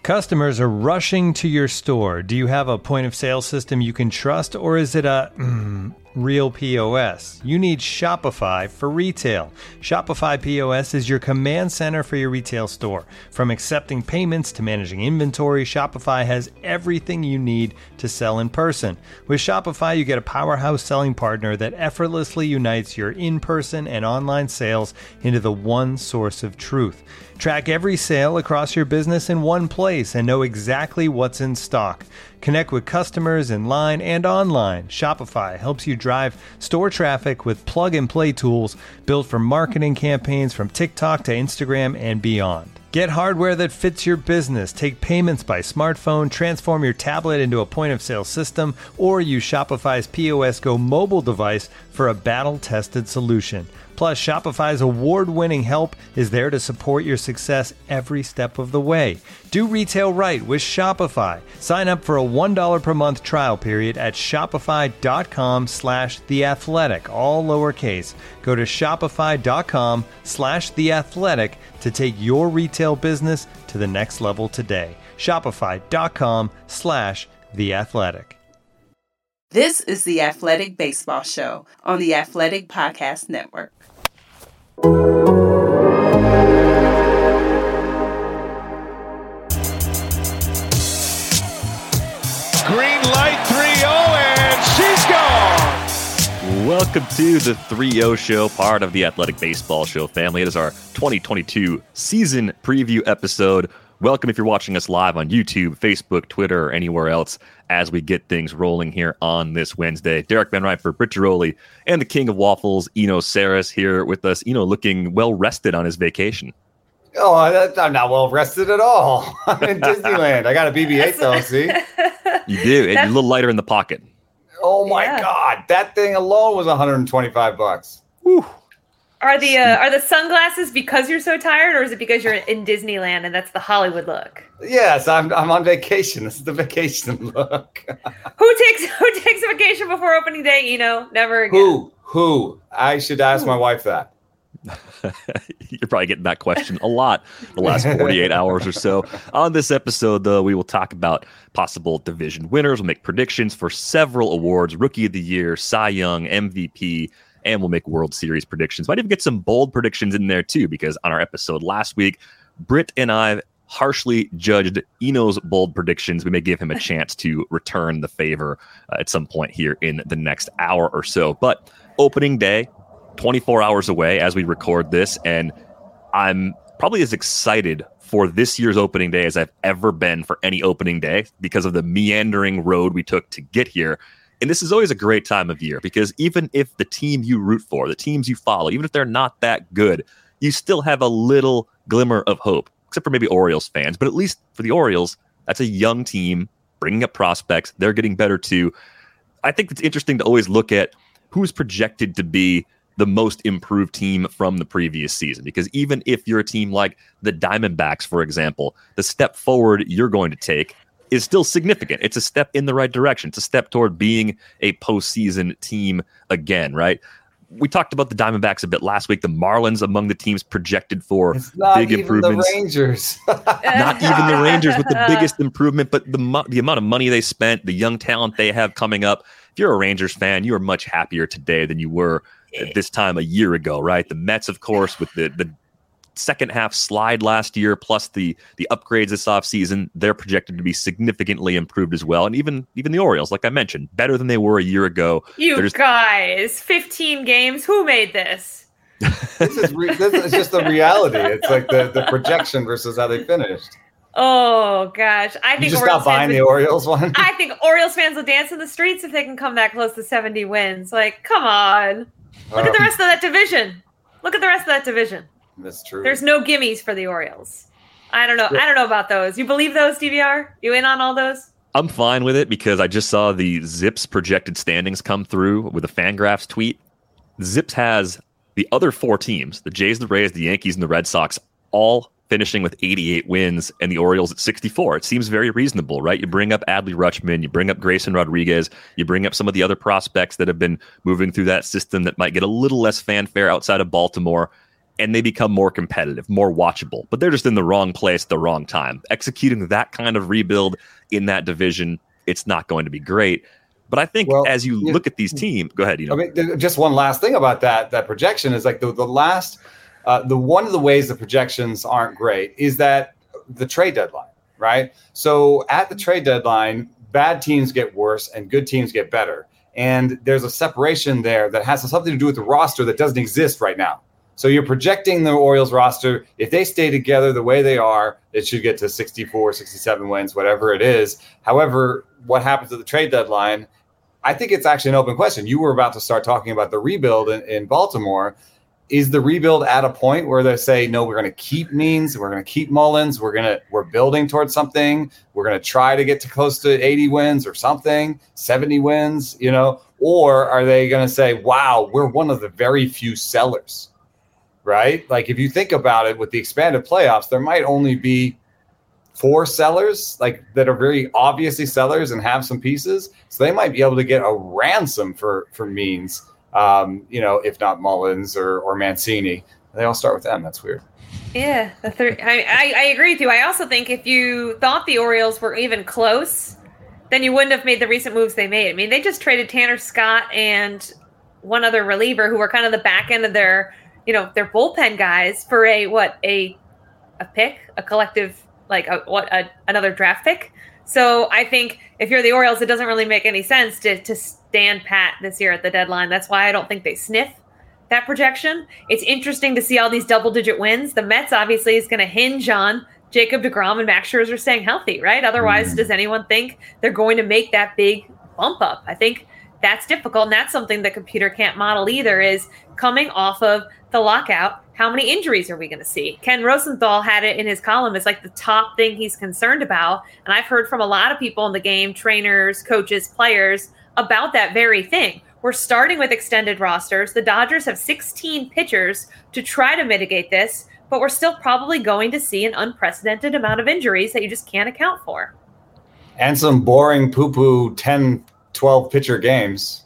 Customers are rushing to your store. Do you have a point of sale system you can trust, or is it a real POS? You need Shopify for retail. Shopify POS is your command center for your retail store. From accepting payments to managing inventory, Shopify has everything you need to sell in person. With Shopify, you get a powerhouse selling partner that effortlessly unites your in-person and online sales into the one source of truth. Track every sale across your business in one place and know exactly what's in stock. Connect with customers in line and online. Shopify helps you drive store traffic with plug-and-play tools built for marketing campaigns from TikTok to Instagram and beyond. Get hardware that fits your business. Take payments by smartphone, transform your tablet into a point-of-sale system, or use Shopify's POS Go mobile device for a battle-tested solution. Plus, Shopify's award-winning help is there to support your success every step of the way. Do retail right with Shopify. Sign up for a $1 per month trial period at shopify.com/theathletic, all lowercase. Go to shopify.com/theathletic to take your retail business to the next level today. Shopify.com/theathletic. This is the Athletic Baseball Show on the Athletic Podcast Network. Green light 3-0 and she's gone. Welcome to the 3-0 show, part of the Athletic Baseball Show family. It is our 2022 season preview episode. Welcome if you're watching us live on YouTube, Facebook, Twitter, or anywhere else as we get things rolling here on this Wednesday. Derek Van Riper, Britt Giroli, and the king of waffles, Eno Saris, here with us. Eno looking well-rested on his vacation. Oh, I'm not well-rested at all. I'm in Disneyland. I got a BB-8 though, see? You do, and you're a little lighter in the pocket. Oh, my God. That thing alone was $125. Whew. Are the sunglasses because you're so tired, or is it because you're in Disneyland and that's the Hollywood look? Yes, I'm on vacation. This is the vacation look. Who takes a vacation before opening day? Never again. Who? I should ask my wife that. You're probably getting that question a lot the last 48 hours or so. On this episode, though, we will talk about possible division winners. We'll make predictions for several awards: Rookie of the Year, Cy Young, MVP. And we'll make World Series predictions. Might even get some bold predictions in there, too, because on our episode last week, Britt and I harshly judged Eno's bold predictions. We may give him a chance to return the favor at some point here in the next hour or so. But opening day, 24 hours away as we record this, and I'm probably as excited for this year's opening day as I've ever been for any opening day because of the meandering road we took to get here. And this is always a great time of year because even if the team you root for, the teams you follow, even if they're not that good, you still have a little glimmer of hope, except for maybe Orioles fans. But at least for the Orioles, that's a young team bringing up prospects. They're getting better too. I think it's interesting to always look at who's projected to be the most improved team from the previous season. Because even if you're a team like the Diamondbacks, for example, the step forward you're going to take is still significant. It's a step in the right direction. It's a step toward being a postseason team again, right? We talked about the Diamondbacks a bit last week. The Marlins among the teams projected for big improvements. The Rangers. Not even the Rangers with the biggest improvement, but the amount of money they spent, the young talent they have coming up. If you're a Rangers fan, you are much happier today than you were at this time a year ago, right? The Mets, of course, with the second half slide last year, plus the upgrades this offseason, they're projected to be significantly improved as well. And even the Orioles, like I mentioned, better than they were a year ago. Guys, 15 games. Who made this? This is just the reality. It's like the projection versus how they finished. Oh, gosh. I think you just not buying the Orioles one? I think Orioles fans will dance in the streets if they can come that close to 70 wins. Like, come on. Look at the rest of that division. That's true. There's no gimmies for the Orioles. I don't know. I don't know about those. You believe those, DVR? You in on all those? I'm fine with it because I just saw the Zips projected standings come through with a Fangraphs tweet. Zips has the other four teams, the Jays, the Rays, the Yankees, and the Red Sox, all finishing with 88 wins, and the Orioles at 64. It seems very reasonable, right? You bring up Adley Rutschman, you bring up Grayson Rodriguez, you bring up some of the other prospects that have been moving through that system that might get a little less fanfare outside of Baltimore. and they become more competitive, more watchable. But they're just in the wrong place at the wrong time. Executing that kind of rebuild in that division, it's not going to be great. But I think as you look at these teams, go ahead. I mean, just one last thing about that projection is like the one of the ways the projections aren't great is that the trade deadline, right? So at the trade deadline, bad teams get worse and good teams get better. And there's a separation there that has something to do with the roster that doesn't exist right now. So you're projecting the Orioles roster. If they stay together the way they are, it should get to 64, 67 wins, whatever it is. However, what happens at the trade deadline, I think it's actually an open question. You were about to start talking about the rebuild in Baltimore. Is the rebuild at a point where they say, no, we're going to keep Means, we're going to keep Mullins, we're building towards something, we're going to try to get to close to 80 wins or something, 70 wins, or are they going to say, wow, we're one of the very few sellers, right? Like if you think about it with the expanded playoffs, there might only be 4 sellers like that are very obviously sellers and have some pieces. So they might be able to get a ransom for Means. If not Mullins or Mancini, they all start with M. That's weird. Yeah, I agree with you. I also think if you thought the Orioles were even close, then you wouldn't have made the recent moves they made. I mean, they just traded Tanner Scott and one other reliever who were kind of the back end of their bullpen guys for a pick, a collective, another draft pick. So I think if you're the Orioles, it doesn't really make any sense to stand pat this year at the deadline. That's why I don't think they sniff that projection. It's interesting to see all these double-digit wins. The Mets obviously is going to hinge on Jacob deGrom and Max Scherzer staying healthy, right? Otherwise, does anyone think they're going to make that big bump up? I think that's difficult, and that's something the computer can't model either, is coming off of the lockout. How many injuries are we going to see? Ken Rosenthal had it in his column as like the top thing he's concerned about. And I've heard from a lot of people in the game, trainers, coaches, players, about that very thing. We're starting with extended rosters. The Dodgers have 16 pitchers to try to mitigate this, but we're still probably going to see an unprecedented amount of injuries that you just can't account for. And some boring poo-poo 10, 12 pitcher games.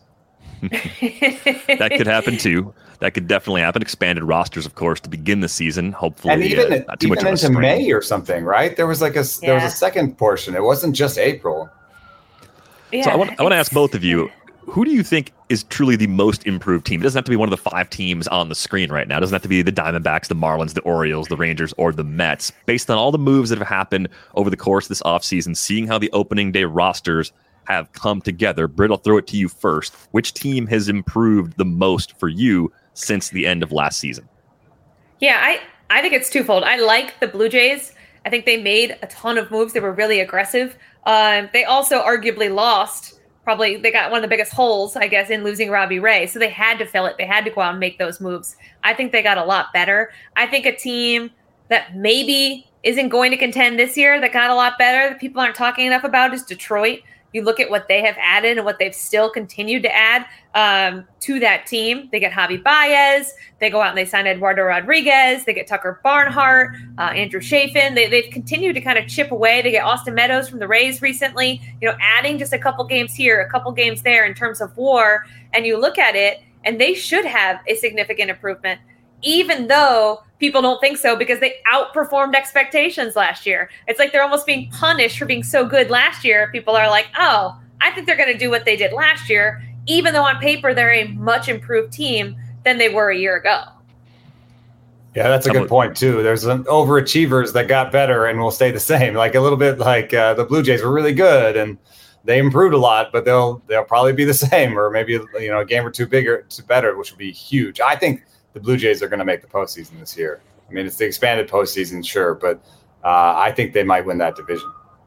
That could happen too. That could definitely happen. Expanded rosters, of course, to begin the season. Hopefully, and even into May or something, right? There was there was a second portion. It wasn't just April. Yeah, so I want to ask both of you, who do you think is truly the most improved team? It doesn't have to be one of the 5 teams on the screen right now. It doesn't have to be the Diamondbacks, the Marlins, the Orioles, the Rangers, or the Mets. Based on all the moves that have happened over the course of this offseason, seeing how the opening day rosters have come together, Britt, I'll throw it to you first. Which team has improved the most for you since the end of last season? Yeah, I think it's twofold. I like the Blue Jays. I think they made a ton of moves. They were really aggressive. They also arguably lost. Probably they got one of the biggest holes, I guess, in losing Robbie Ray. So they had to fill it. They had to go out and make those moves. I think they got a lot better. I think a team that maybe isn't going to contend this year that got a lot better that people aren't talking enough about is Detroit. You look at what they have added and what they've still continued to add to that team. They get Javi Baez. They go out and they sign Eduardo Rodriguez. They get Tucker Barnhart, Andrew Chafin. They've continued to kind of chip away. They get Austin Meadows from the Rays recently, adding just a couple games here, a couple games there in terms of WAR. And you look at it, and they should have a significant improvement, even though people don't think so because they outperformed expectations last year. It's like they're almost being punished for being so good last year. People are like, oh, I think they're going to do what they did last year, even though on paper they're a much improved team than they were a year ago. Yeah, that's a good point, too. There's some overachievers that got better and will stay the same. Like a little bit like the Blue Jays were really good and they improved a lot, but they'll probably be the same or maybe a game or two better, which would be huge. I think the Blue Jays are going to make the postseason this year. I mean, it's the expanded postseason, sure, but I think they might win that division.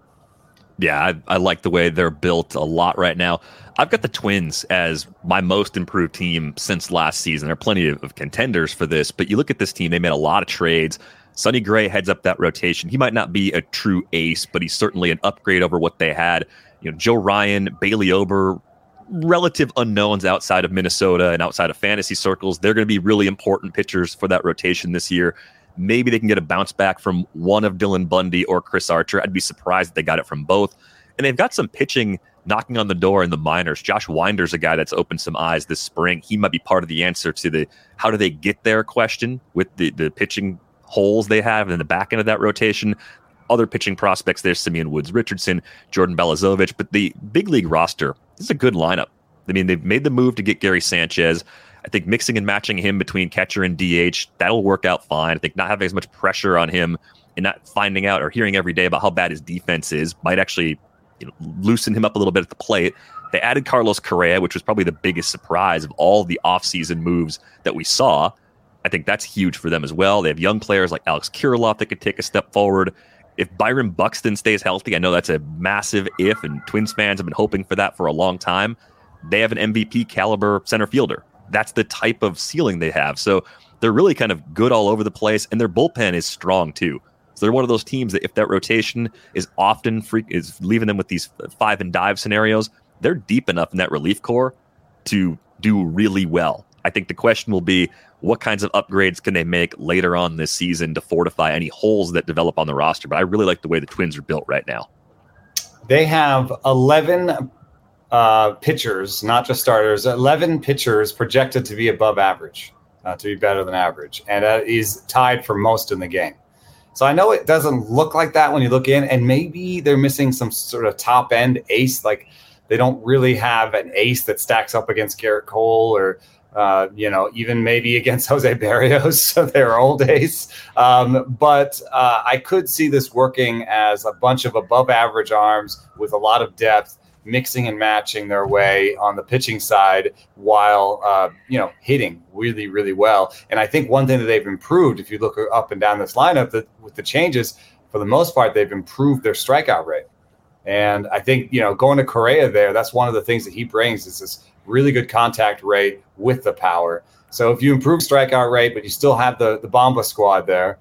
Yeah, I like the way they're built a lot right now. I've got the Twins as my most improved team since last season. There are plenty of contenders for this, but you look at this team, they made a lot of trades. Sonny Gray heads up that rotation. He might not be a true ace, but he's certainly an upgrade over what they had. Joe Ryan, Bailey Ober, relative unknowns outside of Minnesota and outside of fantasy circles. They're going to be really important pitchers for that rotation this year. Maybe they can get a bounce back from one of Dylan Bundy or Chris Archer. I'd be surprised if they got it from both. And they've got some pitching knocking on the door in the minors. Josh Winder's a guy that's opened some eyes this spring. He might be part of the answer to the how do they get there question with the pitching holes they have in the back end of that rotation. Other pitching prospects, there's Simeon Woods-Richardson, Jordan Balazovic, but the big league roster, this is a good lineup. I mean, they've made the move to get Gary Sanchez. I think mixing and matching him between catcher and DH, that'll work out fine. I think not having as much pressure on him and not finding out or hearing every day about how bad his defense is might actually loosen him up a little bit at the plate. They added Carlos Correa, which was probably the biggest surprise of all the offseason moves that we saw. I think that's huge for them as well. They have young players like Alex Kirilloff that could take a step forward. If Byron Buxton stays healthy, I know that's a massive if, and Twins fans have been hoping for that for a long time. They have an MVP caliber center fielder. That's the type of ceiling they have. So they're really kind of good all over the place, and their bullpen is strong too. So they're one of those teams that if that rotation is often is leaving them with these 5 and dive scenarios, they're deep enough in that relief core to do really well. I think the question will be, what kinds of upgrades can they make later on this season to fortify any holes that develop on the roster? But I really like the way the Twins are built right now. They have 11 pitchers, not just starters, 11 pitchers projected to be above average, to be better than average. And that is tied for most in the game. So I know it doesn't look like that when you look in, and maybe they're missing some sort of top end ace. Like they don't really have an ace that stacks up against Garrett Cole or, even maybe against Jose Barrios, their old ace. But I could see this working as a bunch of above average arms with a lot of depth, mixing and matching their way on the pitching side while, hitting really, really well. And I think one thing that they've improved, if you look up and down this lineup, that with the changes, for the most part, they've improved their strikeout rate. And I think, going to Correa there, that's one of the things that he brings is this really good contact rate with the power. So if you improve strikeout rate, but you still have the Bomba squad there,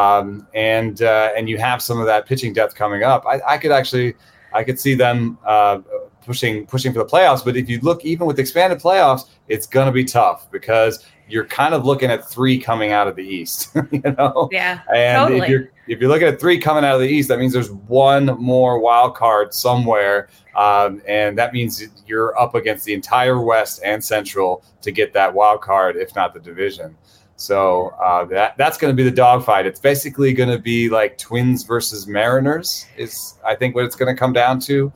and you have some of that pitching depth coming up, I could see them pushing for the playoffs. But if you look, even with expanded playoffs, it's going to be tough because you're kind of looking at 3 coming out of the East, Yeah, and totally. if you're looking at 3 coming out of the East, that means there's one more wild card somewhere, and that means you're up against the entire West and Central to get that wild card, if not the division. So that's going to be the dogfight. It's basically going to be like Twins versus Mariners is, I think, what it's going to come down to,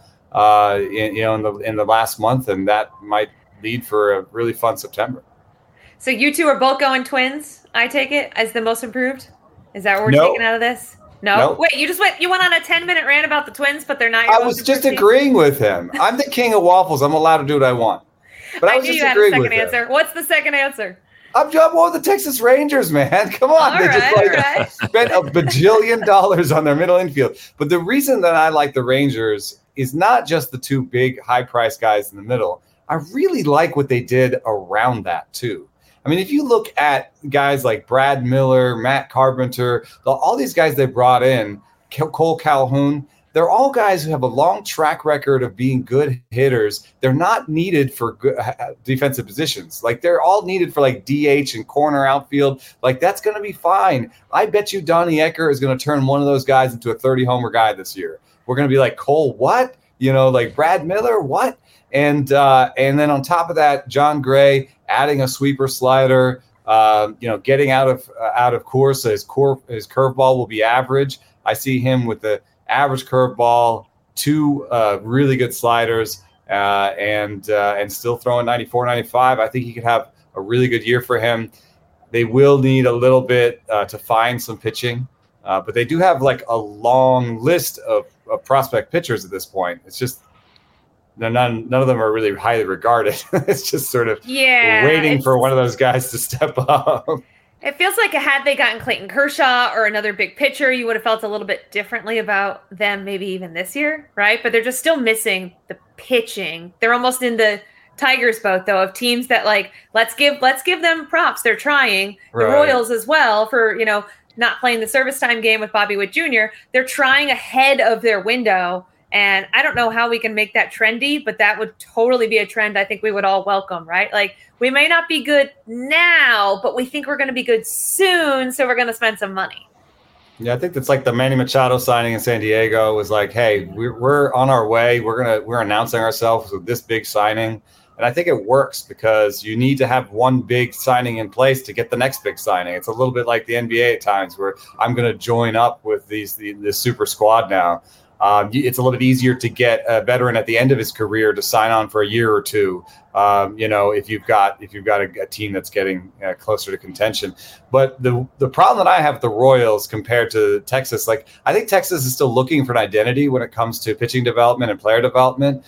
in the last month, and that might lead for a really fun September. So you two are both going Twins, I take it, as the most improved? Is that what we're taking out of this? No? Nope. Wait, you went on a 10-minute rant about the Twins, but they're not your I most was just improved team? agreeing with him. I'm the king of waffles. I'm allowed to do what I want. But I was knew just you had a agreeing second with him. answer. What's the second answer? I'm one with the Texas Rangers, man. Come on. All They right. spent $1 bajillion on their middle infield. But the reason that I like the Rangers is not just the 2 big high-priced guys in the middle. I really like what they did around that, too. I mean, if you look at guys like Brad Miller, Matt Carpenter, all these guys they brought in, Cole Calhoun, they're all guys who have a long track record of being good hitters. They're not needed for good defensive positions. Like they're all needed for like DH and corner outfield. Like that's going to be fine. I bet you Donnie Ecker is going to turn one of those guys into a 30-homer guy this year. We're going to be like, Cole, what? Like Brad Miller, what? And then on top of that, John Gray adding a sweeper slider, getting out of course. His curveball will be average. I see him with the average curveball, 2 really good sliders, and still throwing 94, 95. I think he could have a really good year for him. They will need a little bit to find some pitching, but they do have like a long list of prospect pitchers at this point. It's just none of them are really highly regarded. It's just sort of waiting for one of those guys to step up. It feels like had they gotten Clayton Kershaw or another big pitcher, you would have felt a little bit differently about them maybe even this year, right? But they're just still missing the pitching. They're almost in the Tigers boat, though, of teams that like, let's give them props. They're trying. The Royals as well for, not playing the service time game with Bobby Witt Jr. They're trying ahead of their window. And I don't know how we can make that trendy, but that would totally be a trend I think we would all welcome, right? Like, we may not be good now, but we think we're going to be good soon, so we're going to spend some money. Yeah, I think that's like the Manny Machado signing in San Diego was like, hey, we're on our way. We're announcing ourselves with this big signing. And I think it works because you need to have one big signing in place to get the next big signing. It's a little bit like the NBA at times where I'm going to join up with this super squad now. It's a little bit easier to get a veteran at the end of his career to sign on for a year or two. If you've got a team that's getting closer to contention. But the problem that I have with the Royals compared to Texas, like I think Texas is still looking for an identity when it comes to pitching development and player development.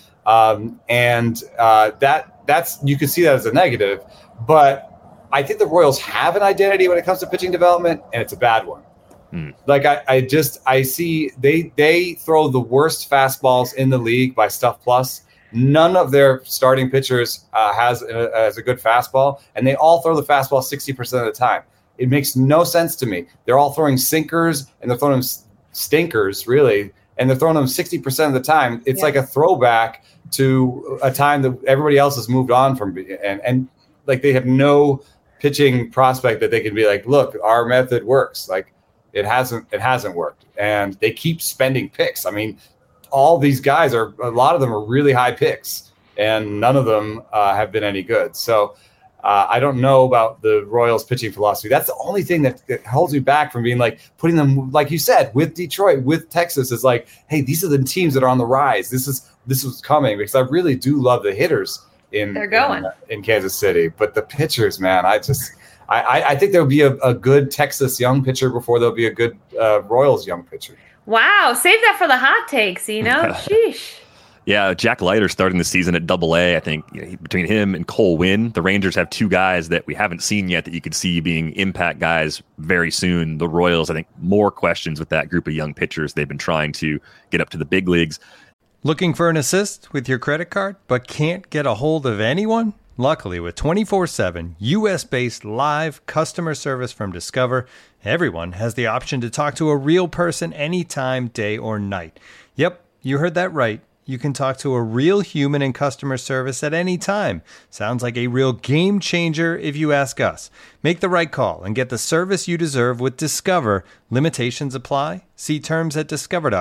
That's you can see that as a negative, but I think the Royals have an identity when it comes to pitching development, and it's a bad one. Like I see they throw the worst fastballs in the league by Stuff Plus. None of their starting pitchers has a good fastball, and they all throw the fastball 60% of the time. It makes no sense to me. They're all throwing sinkers, and they're throwing them stinkers, really, and they're throwing them 60% of the time. It's like a throwback to a time that everybody else has moved on from, and like they have no pitching prospect that they can be like, look, our method works. Like it hasn't worked, and they keep spending picks. I mean, all these guys a lot of them are really high picks, and none of them have been any good. So I don't know about the Royals pitching philosophy. That's the only thing that holds me back from being like putting them, like you said, with Detroit, with Texas, is like, hey, these are the teams that are on the rise. This is coming, because I really do love the hitters in Kansas City, but the pitchers, man, I think there'll be a good Texas young pitcher before there'll be a good Royals young pitcher. Wow, save that for the hot takes, Sheesh. Yeah, Jack Leiter starting the season at Double-A. I think between him and Cole Winn, the Rangers have two guys that we haven't seen yet that you could see being impact guys very soon. The Royals, I think, more questions with that group of young pitchers. They've been trying to get up to the big leagues. Looking for an assist with your credit card, but can't get a hold of anyone? Luckily, with 24/7 U.S.-based live customer service from Discover, everyone has the option to talk to a real person anytime, day or night. Yep, you heard that right. You can talk to a real human in customer service at any time. Sounds like a real game changer if you ask us. Make the right call and get the service you deserve with Discover. Limitations apply. See terms at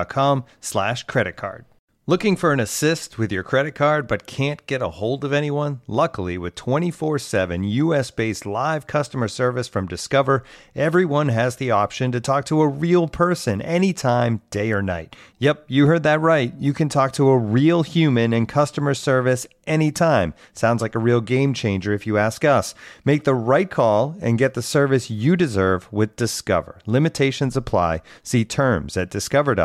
discover.com/creditcard. Looking for an assist with your credit card but can't get a hold of anyone? Luckily, with 24/7 U.S.-based live customer service from Discover, everyone has the option to talk to a real person anytime, day or night. Yep, you heard that right. You can talk to a real human in customer service anytime. Sounds like a real game changer if you ask us. Make the right call and get the service you deserve with Discover. Limitations apply. See terms at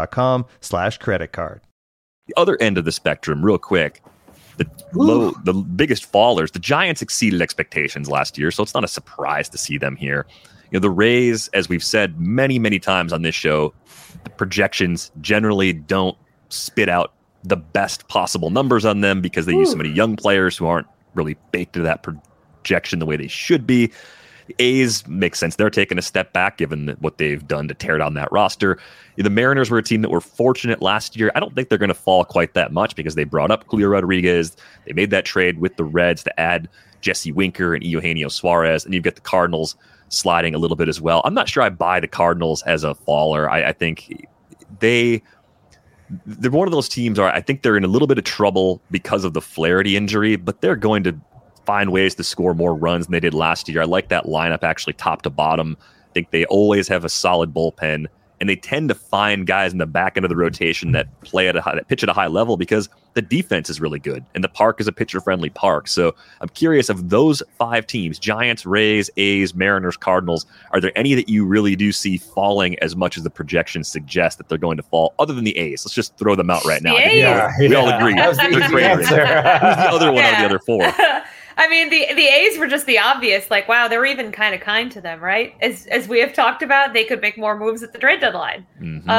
discover.com/creditcard. The other end of the spectrum, real quick, the biggest fallers, the Giants exceeded expectations last year, so it's not a surprise to see them here. The Rays, as we've said many, many times on this show, the projections generally don't spit out the best possible numbers on them because they use so many young players who aren't really baked into that projection the way they should be. The A's make sense. They're taking a step back given what they've done to tear down that roster. The Mariners were a team that were fortunate last year. I don't think they're going to fall quite that much because they brought up Julio Rodriguez. They made that trade with the Reds to add Jesse Winker and Eugenio Suarez. And you've got the Cardinals sliding a little bit as well. I'm not sure I buy the Cardinals as a faller. I think they're one of those teams where I think they're in a little bit of trouble because of the Flaherty injury, but they're going to find ways to score more runs than they did last year. I like that lineup actually top to bottom. I think they always have a solid bullpen, and they tend to find guys in the back end of the rotation that pitch at a high level because the defense is really good, and the park is a pitcher-friendly park. So I'm curious, of those five teams, Giants, Rays, A's, Mariners, Cardinals, are there any that you really do see falling as much as the projections suggest that they're going to fall, other than the A's? Let's just throw them out right now. We all agree. That was the easy answer. Who's the other one out of the other four? I mean, the A's were just the obvious, like, wow, they're even kind of kind to them, right? As we have talked about, they could make more moves at the trade deadline. Mm-hmm.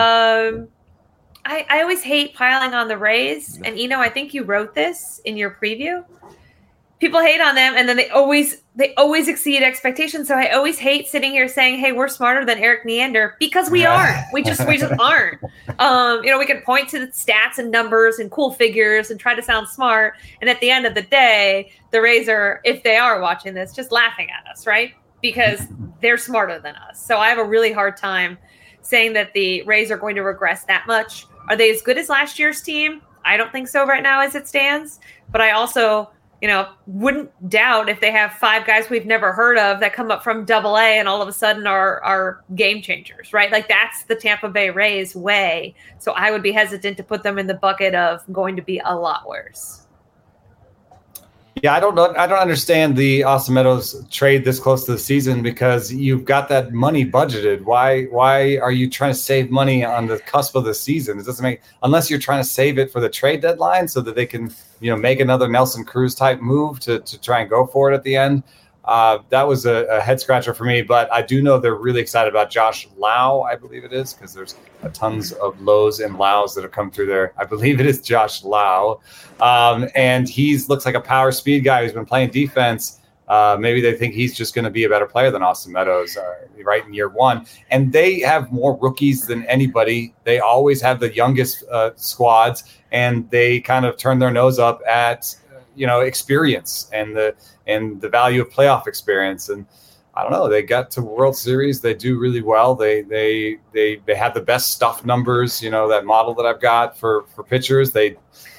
I always hate piling on the Rays. And, I think you wrote this in your preview. People hate on them, and then they always exceed expectations. So I always hate sitting here saying, hey, we're smarter than Eric Neander, because we aren't. We just aren't. We can point to the stats and numbers and cool figures and try to sound smart. And at the end of the day, the Rays are, if they are watching this, just laughing at us, right? Because they're smarter than us. So I have a really hard time saying that the Rays are going to regress that much. Are they as good as last year's team? I don't think so right now as it stands. But I also, wouldn't doubt if they have 5 guys we've never heard of that come up from Double-A and all of a sudden are game changers, right? Like that's the Tampa Bay Rays way. So I would be hesitant to put them in the bucket of going to be a lot worse. Yeah, I don't understand the Austin Meadows trade this close to the season because you've got that money budgeted. Why are you trying to save money on the cusp of the season? It doesn't make, unless you're trying to save it for the trade deadline so that they can, make another Nelson Cruz type move to try and go for it at the end. That was a head scratcher for me, but I do know they're really excited about Josh Lau, I believe it is, because there's tons of lows and lows that have come through there. I believe it is Josh Lau. And he looks like a power speed guy who's been playing defense. Maybe they think he's just going to be a better player than Austin Meadows right in year one. And they have more rookies than anybody. They always have the youngest squads, and they kind of turn their nose up at experience and the value of playoff experience. And I don't know, they got to World Series. They do really well. They have the best stuff numbers, that model that I've got for pitchers. They've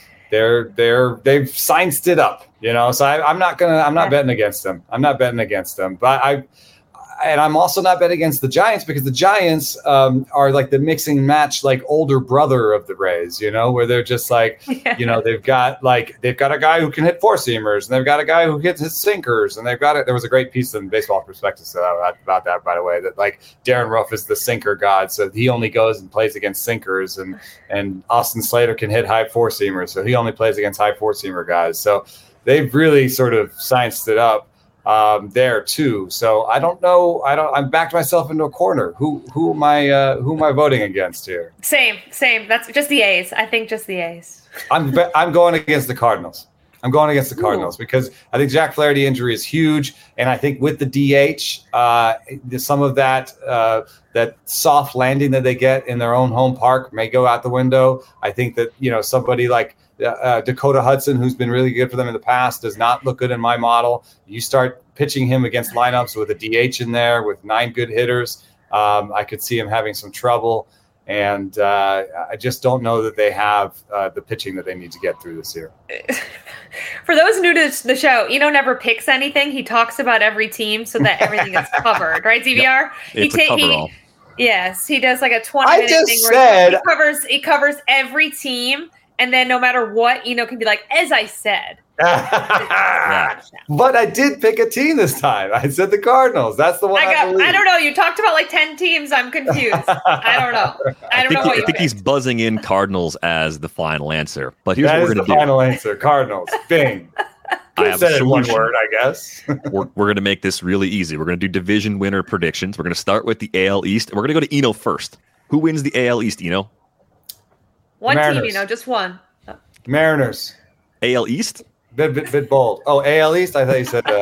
scienced it up, so I'm not betting against them. I'm not betting against them, but I'm also not betting against the Giants because the Giants are like the mixing match, like older brother of the Rays, where they're just like, they've got a guy who can hit 4-seamers and they've got a guy who hits his sinkers and they've got it. There was a great piece in Baseball Prospectus about that, by the way, that like Darren Ruff is the sinker god. So he only goes and plays against sinkers and Austin Slater can hit high 4-seamers. So he only plays against high 4-seamer guys. So they've really sort of scienced it up there too. So I don't know. I'm backed myself into a corner. Who am I voting against here? Same. That's just the A's. I think just the A's. I'm going against the Cardinals. I'm going against the Cardinals because I think Jack Flaherty injury is huge, and I think with the DH, some of that soft landing that they get in their own home park may go out the window. I think that somebody like Dakota Hudson, who's been really good for them in the past, does not look good in my model. You start pitching him against lineups with a DH in there with 9 good hitters. I could see him having some trouble. And I just don't know that they have the pitching that they need to get through this year. For those new to the show, Eno never picks anything. He talks about every team so that everything is covered, right, DVR? It's a coverall. Yes, he does like a 20-minute thing where he covers every team. And then no matter what, can be like, as I said. But I did pick a team this time. I said the Cardinals. That's the one I don't know. You talked about like 10 teams. I'm confused. I don't know. I think he's buzzing in Cardinals as the final answer. But here's what we're going to do. Final answer, Cardinals. Bing. I said it in one word, I guess. we're going to make this really easy. We're going to do division winner predictions. We're going to start with the AL East. And we're going to go to Eno first. Who wins the AL East, Eno? One Mariners. Team, just one. Mariners. AL East? Bit bold. Oh, AL East? I thought you said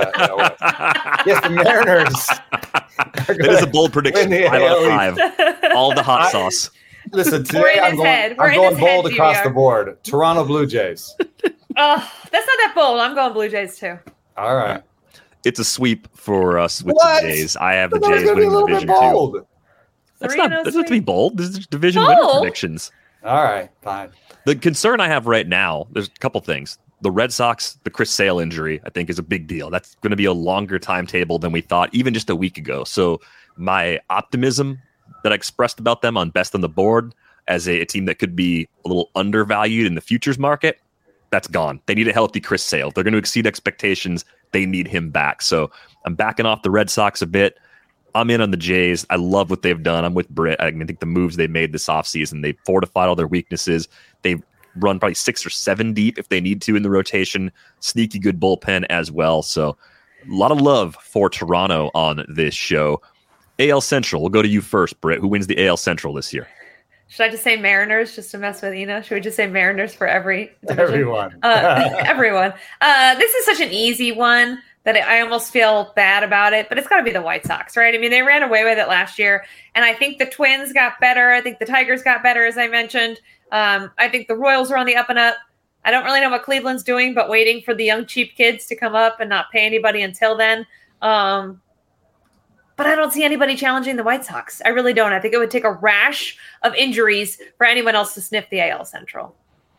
yes, the Mariners. That is a bold prediction. 5 all the hot sauce. Listen, today I'm going bold across the board. Toronto Blue Jays. Oh, that's not that bold. I'm going Blue Jays too. All right. It's a sweep for us with the Jays. I have the Jays winning the division too. That's not to be bold. This is division winner predictions. All right, fine. The concern I have right now, there's a couple things. The Red Sox, the Chris Sale injury, I think is a big deal. That's going to be a longer timetable than we thought, even just a week ago. So my optimism that I expressed about them on Best on the Board as a team that could be a little undervalued in the futures market, that's gone. They need a healthy Chris Sale. They're going to exceed expectations. They need him back. So I'm backing off the Red Sox a bit. I'm in on the Jays. I love what they've done. I'm with Britt. I think the moves they made this offseason, they fortified all their weaknesses. They run probably 6 or 7 deep if they need to in the rotation. Sneaky good bullpen as well. So a lot of love for Toronto on this show. AL Central, we'll go to you first, Britt. Who wins the AL Central this year? Should I just say Mariners just to mess with Eno? Should we just say Mariners for every division? Everyone. Everyone. This is such an easy one that I almost feel bad about it, but it's got to be the White Sox, right? I mean, they ran away with it last year, and I think the Twins got better. I think the Tigers got better, as I mentioned. I think the Royals are on the up and up. I don't really know what Cleveland's doing, but waiting for the young, cheap kids to come up and not pay anybody until then. but I don't see anybody challenging the White Sox. I really don't. I think it would take a rash of injuries for anyone else to sniff the AL Central.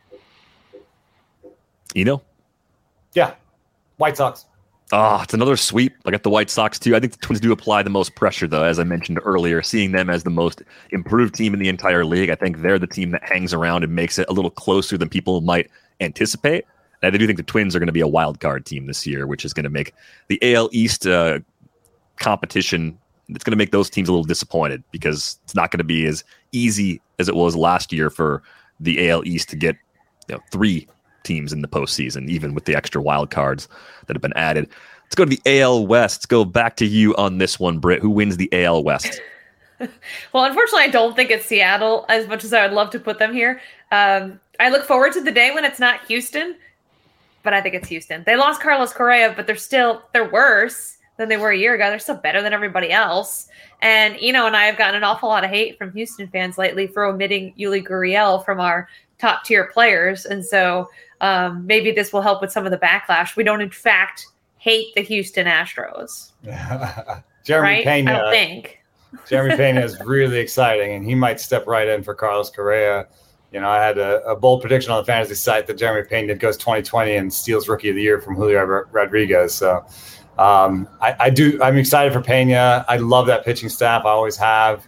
Yeah, White Sox. It's another sweep. I got the White Sox too. I think the Twins do apply the most pressure, though, as I mentioned earlier. Seeing them as the most improved team in the entire league, I think they're the team that hangs around and makes it a little closer than people might anticipate. And I do think the Twins are going to be a wild card team this year, which is going to make the AL East competition. It's going to make those teams a little disappointed because it's not going to be as easy as it was last year for the AL East to get 3 teams in the postseason, even with the extra wild cards that have been added. Let's go to the AL West. Let's go back to you on this one, Britt. Who wins the AL West? Well, unfortunately, I don't think it's Seattle as much as I would love to put them here. I look forward to the day when it's not Houston, but I think it's Houston. They lost Carlos Correa, but they're worse than they were a year ago. They're still better than everybody else. And Eno and I have gotten an awful lot of hate from Houston fans lately for omitting Yuli Gurriel from our top tier players. And so maybe this will help with some of the backlash. We don't, in fact, hate the Houston Astros. Jeremy Pena. I don't think. Jeremy Pena is really exciting, and he might step right in for Carlos Correa. I had a bold prediction on the fantasy site that Jeremy Pena goes 2020 and steals Rookie of the Year from Julio Rodriguez. So I'm excited for Pena. I love that pitching staff. I always have.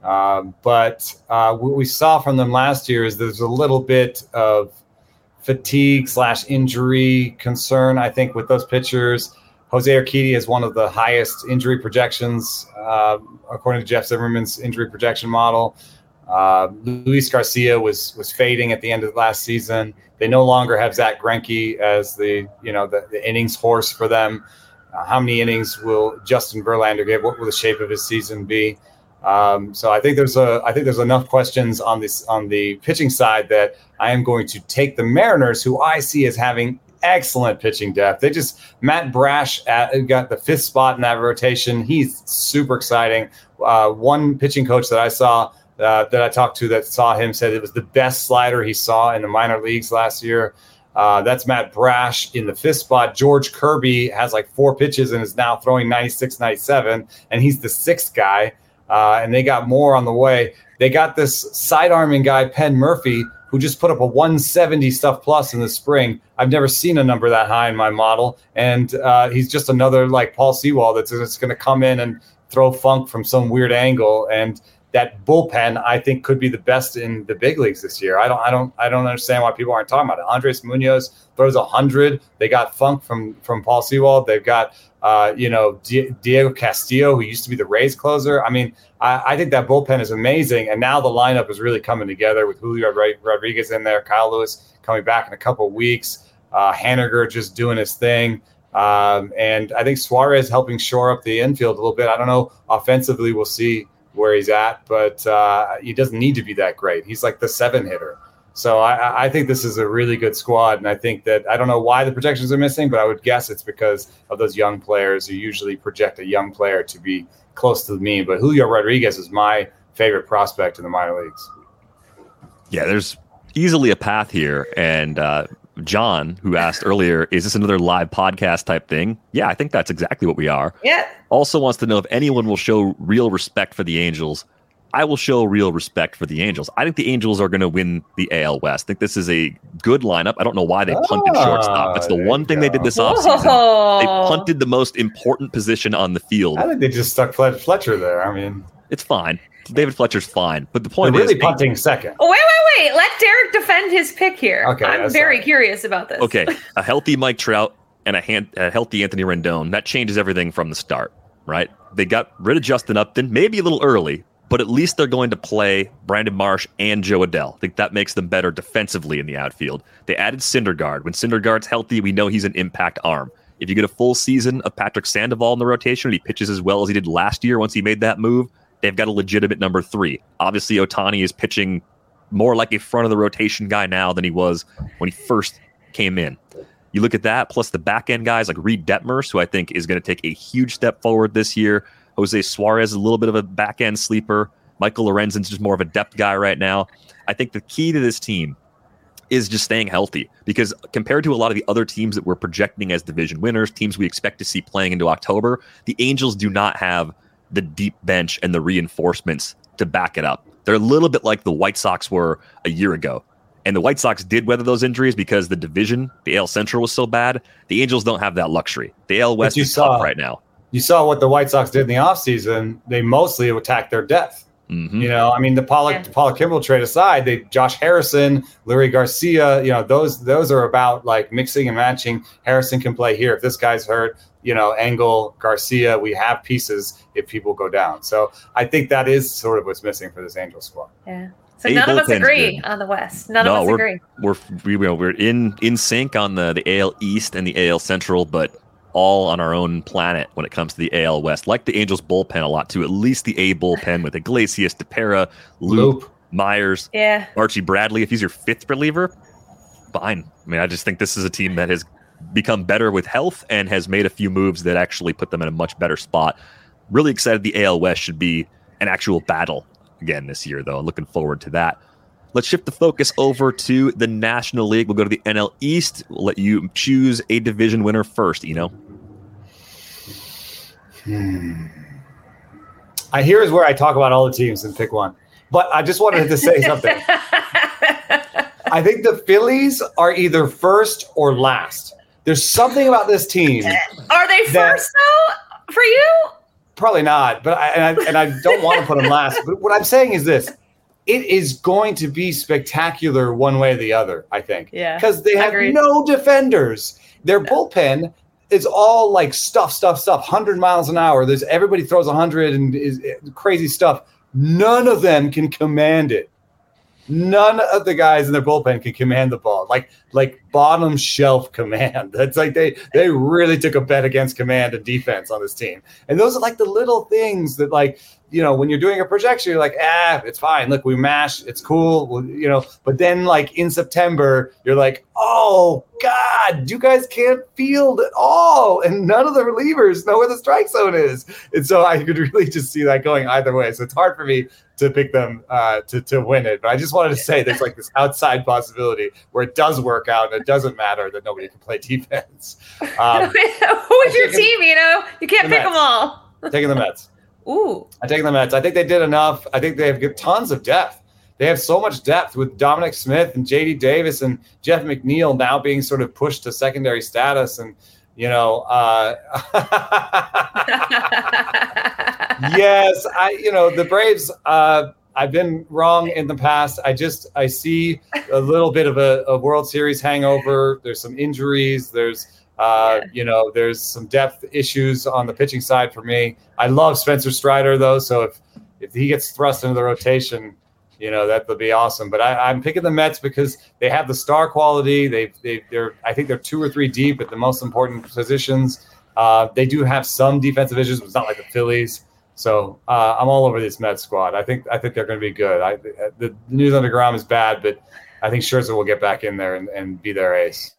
But what we saw from them last year is there's a little bit of fatigue/injury concern, I think, with those pitchers. Jose Urquidy is one of the highest injury projections, according to Jeff Zimmerman's injury projection model. Luis Garcia was fading at the end of last season. They no longer have Zach Greinke as the innings horse for them. How many innings will Justin Verlander give? What will the shape of his season be? So I think there's enough questions on the pitching side that I am going to take the Mariners, who I see as having excellent pitching depth. Matt Brash got the 5th spot in that rotation. He's super exciting. One pitching coach that I saw that I talked to that saw him said it was the best slider he saw in the minor leagues last year. That's Matt Brash in the 5th spot. George Kirby has like 4 pitches and is now throwing 96, 97, and he's the 6th guy. And they got more on the way. They got this side-arming guy, Penn Murphy, who just put up a 170 stuff plus in the spring. I've never seen a number that high in my model. And he's just another like Paul Sewald that's going to come in and throw funk from some weird angle. And that bullpen, I think, could be the best in the big leagues this year. I don't understand why people aren't talking about it. Andres Munoz throws 100. They got funk from Paul Sewald. They've got Diego Castillo, who used to be the Rays closer. I mean, I think that bullpen is amazing. And now the lineup is really coming together with Julio Rodriguez in there, Kyle Lewis coming back in a couple of weeks, Haniger just doing his thing. And I think Suarez helping shore up the infield a little bit. I don't know. Offensively, we'll see where he's at, but he doesn't need to be that great. He's like the 7 hitter. So I think this is a really good squad. And I think that I don't know why the projections are missing, but I would guess it's because of those young players who usually project a young player to be close to the mean. But Julio Rodriguez is my favorite prospect in the minor leagues. Yeah, there's easily a path here. And John, who asked earlier, is this another live podcast type thing? Yeah, I think that's exactly what we are. Yeah. Also wants to know if anyone will show real respect for the Angels. I will show real respect for the Angels. I think the Angels are going to win the AL West. I think this is a good lineup. I don't know why they punted shortstop. That's the one thing they did this offseason. They punted the most important position on the field. I think they just stuck Fletcher there. I mean, it's fine. David Fletcher's fine. But the point is really punting second. Oh, wait. Let Derek defend his pick here. Okay, I'm very curious about this. Okay, a healthy Mike Trout and a healthy Anthony Rendon. That changes everything from the start, right? They got rid of Justin Upton, maybe a little early, but at least they're going to play Brandon Marsh and Joe Adell. I think that makes them better defensively in the outfield. They added Syndergaard. When Syndergaard's healthy, we know he's an impact arm. If you get a full season of Patrick Sandoval in the rotation and he pitches as well as he did last year once he made that move, they've got a legitimate number 3. Obviously, Ohtani is pitching more like a front-of-the-rotation guy now than he was when he first came in. You look at that, plus the back-end guys like Reed Detmers, who I think is going to take a huge step forward this year. Jose Suarez is a little bit of a back-end sleeper. Michael Lorenzen's just more of a depth guy right now. I think the key to this team is just staying healthy, because compared to a lot of the other teams that we're projecting as division winners, teams we expect to see playing into October, the Angels do not have the deep bench and the reinforcements to back it up. They're a little bit like the White Sox were a year ago. And the White Sox did weather those injuries because the division, the AL Central, was so bad. The Angels don't have that luxury. The AL West is tough right now. You saw what the White Sox did in the offseason. They mostly attacked their depth. Mm-hmm. I mean, the Pollock Kimbrel trade aside, Josh Harrison, Lurie Garcia, those are about like mixing and matching. Harrison can play here if this guy's hurt. Engel, Garcia, we have pieces if people go down. So I think that is sort of what's missing for this Angels squad. Yeah. So none of us agree on the West. None of us agree. We're in sync on the AL East and the AL Central, but all on our own planet when it comes to the AL West. Like the Angels bullpen a lot too. At least the A bullpen with Iglesias, DePera, Loop, Myers, Archie Bradley. If he's your fifth reliever, fine. I mean, I just think this is a team that has become better with health and has made a few moves that actually put them in a much better spot. Really excited the AL West should be an actual battle again this year, though. Looking forward to that. Let's shift the focus over to the National League. We'll go to the NL East. We'll let you choose a division winner first, Here's where I talk about all the teams and pick one. But I just wanted to say something. I think the Phillies are either first or last. There's something about this team. Are they first, though, for you? Probably not, but I don't want to put them last. But what I'm saying is this. It is going to be spectacular one way or the other, I think. Yeah. Because they have no defenders. Their bullpen is all like stuff, 100 miles an hour. Everybody throws 100 and is crazy stuff. None of them can command it. None of the guys in their bullpen can command the ball, like bottom shelf command. That's like they really took a bet against command and defense on this team. And those are like the little things that when you're doing a projection, you're like, it's fine. Look, we mash. It's cool. But then like in September, you're like, oh God, you guys can't field at all. And none of the relievers know where the strike zone is. And so I could really just see that going either way. So it's hard for me to pick them to win it. But I just wanted to say there's like this outside possibility where it does work out and it doesn't matter that nobody can play defense. Who is your team? You can't pick them all. Taking the Mets. Ooh. I take the Mets. I think they did enough. I think they have tons of depth. They have so much depth with Dominic Smith and J.D. Davis and Jeff McNeil now being sort of pushed to secondary status. And, yes, the Braves, I've been wrong in the past. I see a little bit of a World Series hangover. There's some injuries. There's some depth issues on the pitching side for me. I love Spencer Strider, though. So if he gets thrust into the rotation, that would be awesome. But I'm picking the Mets because they have the star quality. I think they're 2 or 3 deep at the most important positions. They do have some defensive issues, but it's not like the Phillies. So I'm all over this Mets squad. I think they're going to be good. The news on DeGrom is bad, but I think Scherzer will get back in there and be their ace.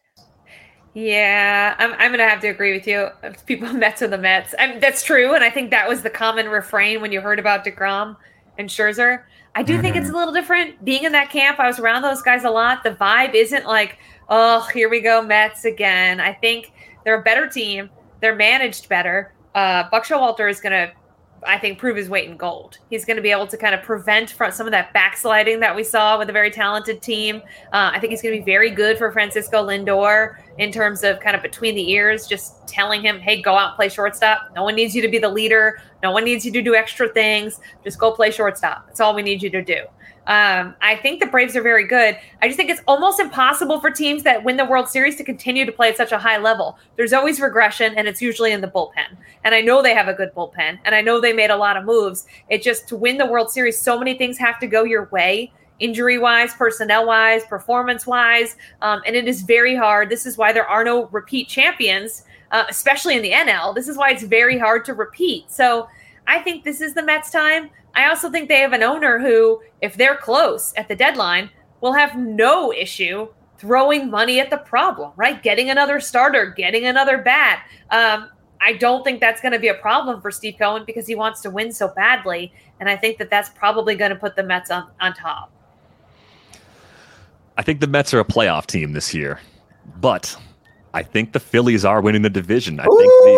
Yeah, I'm going to have to agree with you. People, Mets are the Mets. That's true, and I think that was the common refrain when you heard about DeGrom and Scherzer. I do think it's a little different. Being in that camp, I was around those guys a lot. The vibe isn't like, oh, here we go, Mets again. I think they're a better team. They're managed better. Buck Showalter is going to, I think, prove his weight in gold. He's going to be able to kind of prevent some of that backsliding that we saw with a very talented team. I think he's going to be very good for Francisco Lindor in terms of kind of between the ears, just telling him, hey, go out and play shortstop. No one needs you to be the leader. No one needs you to do extra things. Just go play shortstop. That's all we need you to do. I think the Braves are very good. I just think it's almost impossible for teams that win the World Series to continue to play at such a high level. There's always regression, and it's usually in the bullpen. And I know they have a good bullpen, and I know they made a lot of moves. It just, to win the World Series, so many things have to go your way, injury-wise, personnel-wise, performance-wise, and it is very hard. This is why there are no repeat champions, especially in the NL. This is why it's very hard to repeat. So I think this is the Mets' time. I also think they have an owner who, if they're close at the deadline, will have no issue throwing money at the problem, right? Getting another starter, getting another bat. I don't think that's going to be a problem for Steve Cohen because he wants to win so badly. And I think that that's probably going to put the Mets on top. I think the Mets are a playoff team this year, but I think the Phillies are winning the division. I think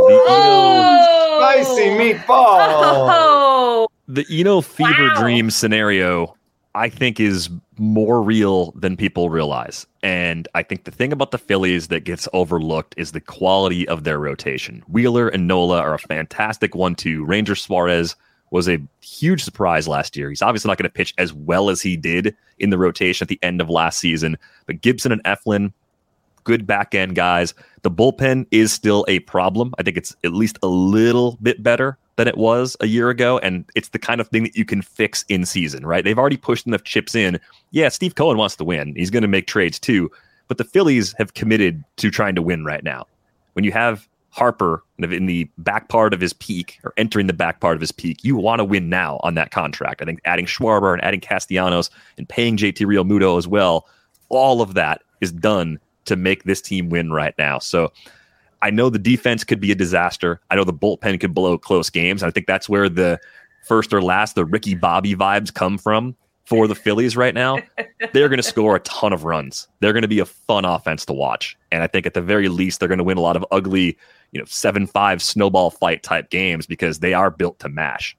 the spicy meatball. The Eno fever dream scenario, I think, is more real than people realize. And I think the thing about the Phillies that gets overlooked is the quality of their rotation. Wheeler and Nola are a fantastic 1-2. Ranger Suarez was a huge surprise last year. He's obviously not going to pitch as well as he did in the rotation at the end of last season. But Gibson and Eflin, good back end guys. The bullpen is still a problem. I think it's at least a little bit better than it was a year ago, and it's the kind of thing that you can fix in season, right? They've already pushed enough chips in. Yeah, Steve Cohen wants to win. He's going to make trades too, but the Phillies have committed to trying to win right now. When you have Harper in the back part of his peak, or entering the back part of his peak, you want to win now on that contract. I think adding Schwarber and adding Castellanos and paying JT Realmuto as well, all of that is done to make this team win right now. So I know the defense could be a disaster. I know the bullpen could blow close games. I think that's where the first or last, the Ricky Bobby vibes come from for the Phillies right now. They're going to score a ton of runs. They're going to be a fun offense to watch. And I think at the very least, they're going to win a lot of ugly, 7-5 snowball fight type games because they are built to mash.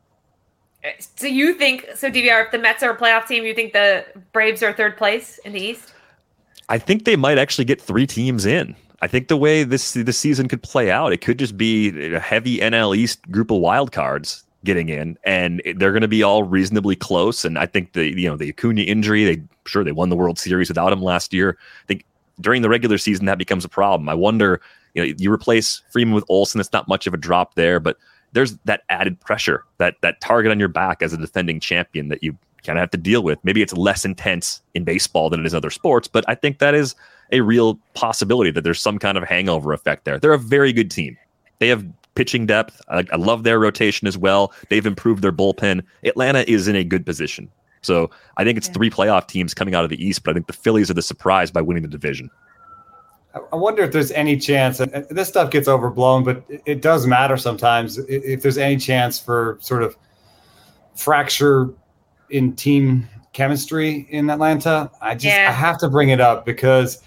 So DVR, if the Mets are a playoff team, you think the Braves are third place in the East? I think they might actually get 3 teams in. I think the way this season could play out, it could just be a heavy NL East group of wild cards getting in, and they're going to be all reasonably close. And I think the Acuna injury, they won the World Series without him last year. I think during the regular season that becomes a problem. I wonder, you replace Freeman with Olsen, it's not much of a drop there, but there's that added pressure, that target on your back as a defending champion that you kind of have to deal with. Maybe it's less intense in baseball than it is in other sports, but I think that is a real possibility that there's some kind of hangover effect there. They're a very good team. They have pitching depth. I love their rotation as well. They've improved their bullpen. Atlanta is in a good position. So I think it's 3 playoff teams coming out of the East, but I think the Phillies are the surprise by winning the division. I wonder if there's any chance, and this stuff gets overblown, but it does matter sometimes, if there's any chance for sort of fracture in team chemistry in Atlanta. I have to bring it up because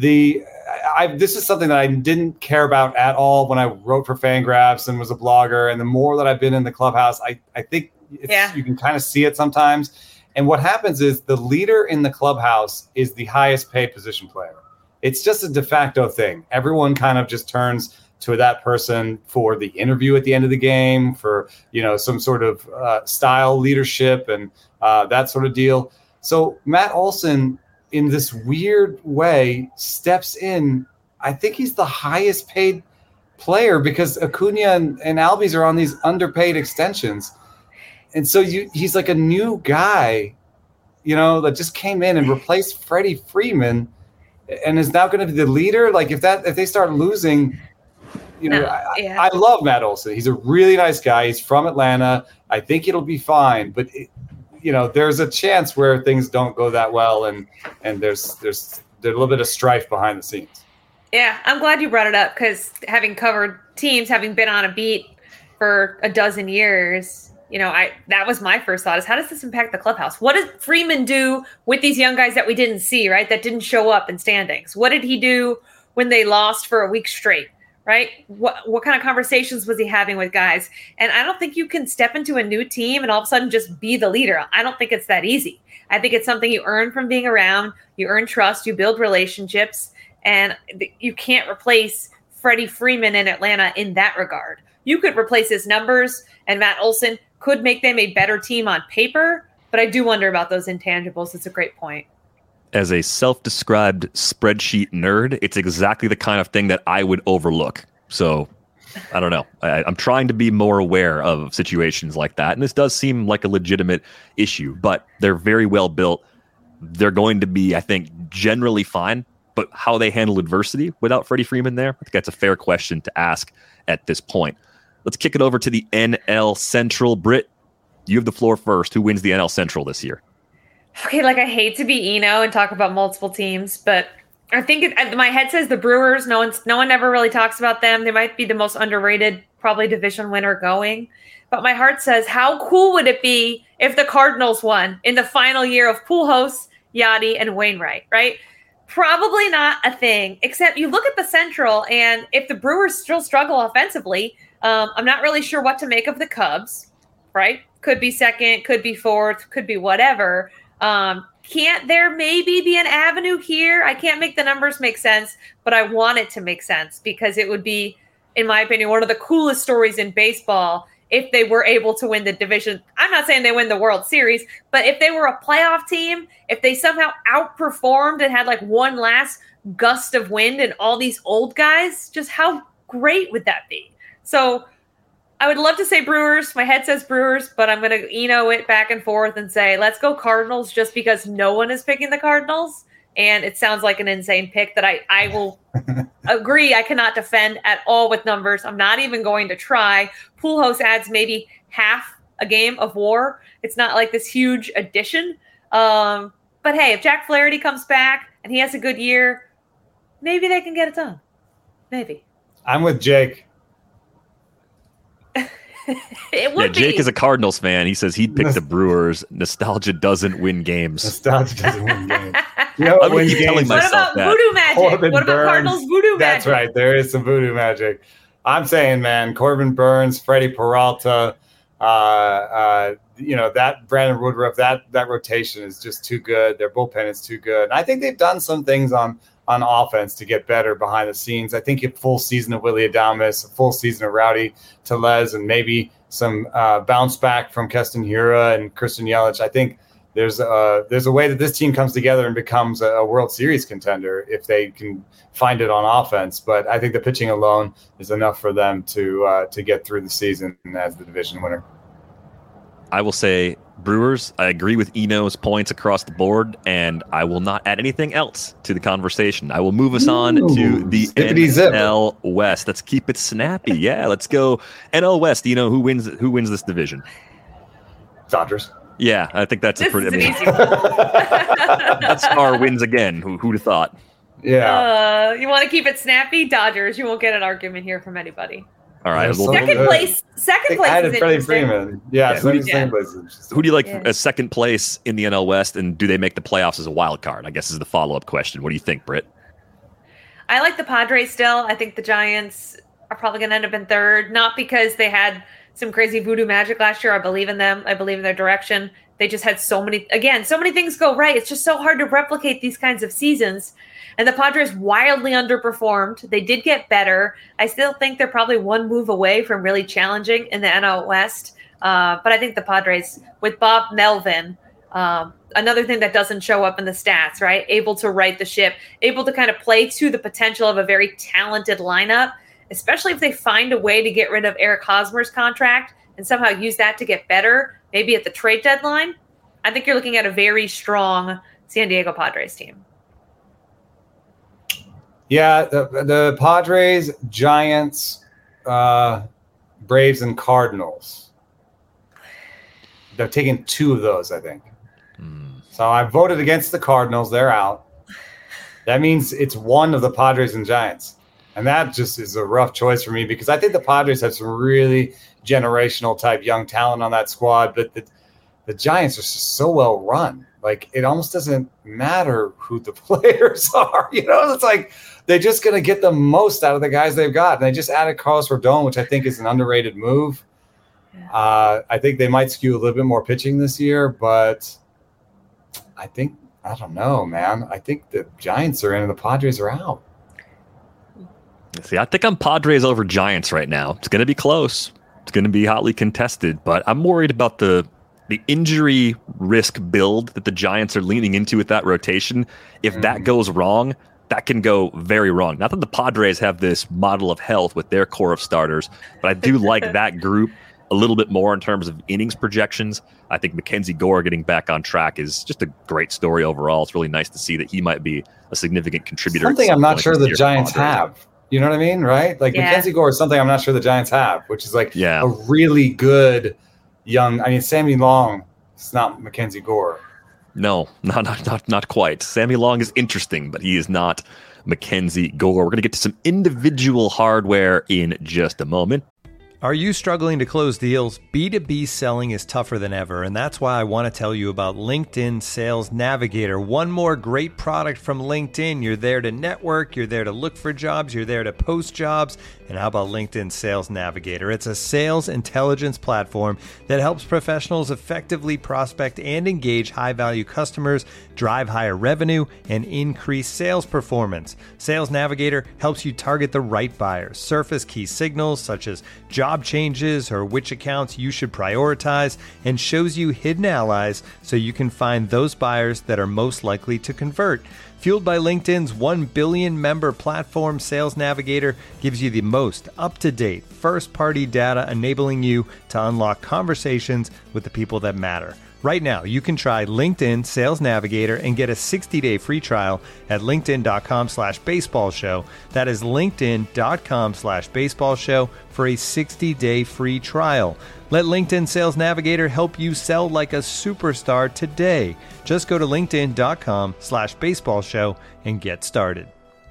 this is something that I didn't care about at all when I wrote for Fangraphs and was a blogger. And the more that I've been in the clubhouse, I think you can kind of see it sometimes. And what happens is the leader in the clubhouse is the highest paid position player. It's just a de facto thing. Everyone kind of just turns to that person for the interview at the end of the game, for some sort of style leadership and that sort of deal. So Matt Olson, in this weird way, steps in. I think he's the highest paid player because Acuna and Albies are on these underpaid extensions. And so he's like a new guy, that just came in and replaced Freddie Freeman and is now going to be the leader. Like if they start losing, I love Matt Olson. He's a really nice guy. He's from Atlanta. I think it'll be fine, but there's a chance where things don't go that well, and there's a little bit of strife behind the scenes. Yeah, I'm glad you brought it up because having covered teams, having been on a beat for a dozen years, that was my first thought is how does this impact the clubhouse? What did Freeman do with these young guys that we didn't see, right? That didn't show up in standings? What did he do when they lost for a week straight? Right? What kind of conversations was he having with guys? And I don't think you can step into a new team and all of a sudden just be the leader. I don't think it's that easy. I think it's something you earn from being around. You earn trust. You build relationships. And you can't replace Freddie Freeman in Atlanta in that regard. You could replace his numbers, and Matt Olson could make them a better team on paper. But I do wonder about those intangibles. It's a great point. As a self-described spreadsheet nerd, it's exactly the kind of thing that I would overlook. So I don't know. I'm trying to be more aware of situations like that. And this does seem like a legitimate issue, but they're very well built. They're going to be, I think, generally fine. But how they handle adversity without Freddie Freeman there, I think that's a fair question to ask at this point. Let's kick it over to the NL Central. Britt, you have the floor first. Who wins the NL Central this year? Okay, I hate to be Eno and talk about multiple teams, but I think my head says the Brewers. No one ever really talks about them. They might be the most underrated, probably division winner going. But my heart says, how cool would it be if the Cardinals won in the final year of Pujols, Yachty, and Wainwright, right? Probably not a thing, except you look at the Central, and if the Brewers still struggle offensively, I'm not really sure what to make of the Cubs, right? Could be second, could be fourth, could be whatever. Can't there maybe be an avenue here? I can't make the numbers make sense, but I want it to make sense because it would be, in my opinion, one of the coolest stories in baseball if they were able to win the division. I'm not saying they win the World Series, but if they were a playoff team, if they somehow outperformed and had like one last gust of wind and all these old guys, just how great would that be? So I would love to say Brewers. My head says Brewers, but I'm going to it back and forth and say, let's go Cardinals just because no one is picking the Cardinals. And it sounds like an insane pick that I will agree I cannot defend at all with numbers. I'm not even going to try. Pujols adds maybe half a game of WAR. It's not like this huge addition. But hey, if Jack Flaherty comes back and he has a good year, maybe they can get it done. Maybe. I'm with Jake. Jake is a Cardinals fan. He says he'd pick the Brewers. Nostalgia doesn't win games. Nostalgia doesn't win games. I'm going to keep telling myself that. Voodoo magic? Corbin what about Burns. Cardinals voodoo magic? That's right. There is some voodoo magic. I'm saying, man, Corbin Burns, Freddie Peralta, that Brandon Woodruff, that rotation is just too good. Their bullpen is too good. And I think they've done some things on offense to get better behind the scenes. I think a full season of Willy Adames, a full season of Rowdy Tellez, and maybe some bounce back from Keston Hiura and Christian Yelich. I think there's a way that this team comes together and becomes a World Series contender if they can find it on offense. But I think the pitching alone is enough for them to get through the season as the division winner. I will say Brewers. I agree with Eno's points across the board, and I will not add anything else to the conversation. I will move us on to the NL West. Let's keep it snappy. Yeah, let's go NL West. Who wins this division? Dodgers. Yeah, I think that's easy one. That Star wins again. Who'd have thought? Yeah. You want to keep it snappy? Dodgers. You won't get an argument here from anybody. All right. Second place is Freddie Freeman. Yeah, second place is interesting. Who do you like as second place in the NL West, and do they make the playoffs as a wild card? I guess is the follow-up question. What do you think, Britt? I like the Padres still. I think the Giants are probably going to end up in third, not because they had some crazy voodoo magic last year. I believe in them. I believe in their direction. They just had so many things go right. It's just so hard to replicate these kinds of seasons. And the Padres wildly underperformed. They did get better. I still think they're probably one move away from really challenging in the NL West. But I think the Padres, with Bob Melvin, another thing that doesn't show up in the stats, right? Able to right the ship, able to kind of play to the potential of a very talented lineup, especially if they find a way to get rid of Eric Hosmer's contract and somehow use that to get better, maybe at the trade deadline. I think you're looking at a very strong San Diego Padres team. Yeah, the Padres, Giants, Braves, and Cardinals. They're taking two of those, I think. So I voted against the Cardinals. They're out. That means it's one of the Padres and Giants. And that just is a rough choice for me because I think the Padres have some really generational type young talent on that squad, but the Giants are just so well run. Like, it almost doesn't matter who the players are. It's like they're just going to get the most out of the guys they've got. And they just added Carlos Rodon, which I think is an underrated move. I think they might skew a little bit more pitching this year, but I don't know, man. I think the Giants are in and the Padres are out. See, I think I'm Padres over Giants right now. It's going to be close. It's going to be hotly contested, but I'm worried about the injury risk build that the Giants are leaning into with that rotation. If that goes wrong, that can go very wrong. Not that the Padres have this model of health with their core of starters, but I do like that group a little bit more in terms of innings projections. I think Mackenzie Gore getting back on track is just a great story overall. It's really nice to see that he might be a significant contributor. Something I'm not sure the Giants have. You know what I mean? Right? Like Mackenzie Gore is something I'm not sure the Giants have, which is like a really good young. I mean, Sammy Long is not Mackenzie Gore. No, not quite. Sammy Long is interesting, but he is not Mackenzie Gore. We're going to get to some individual hardware in just a moment. Are you struggling to close deals? B2B selling is tougher than ever, and that's why I want to tell you about LinkedIn Sales Navigator. One more great product from LinkedIn. You're there to network, you're there to look for jobs, you're there to post jobs. And how about LinkedIn Sales Navigator? It's a sales intelligence platform that helps professionals effectively prospect and engage high-value customers, drive higher revenue, and increase sales performance. Sales Navigator helps you target the right buyers, surface key signals such as job changes or which accounts you should prioritize, and shows you hidden allies so you can find those buyers that are most likely to convert. Fueled by LinkedIn's 1 billion member platform, Sales Navigator gives you the most up-to-date, first-party data, enabling you to unlock conversations with the people that matter. Right now, you can try LinkedIn Sales Navigator and get a 60-day free trial at linkedin.com/baseballshow. That is linkedin.com/baseballshow for a 60-day free trial. Let LinkedIn Sales Navigator help you sell like a superstar today. Just go to linkedin.com/baseballshow and get started.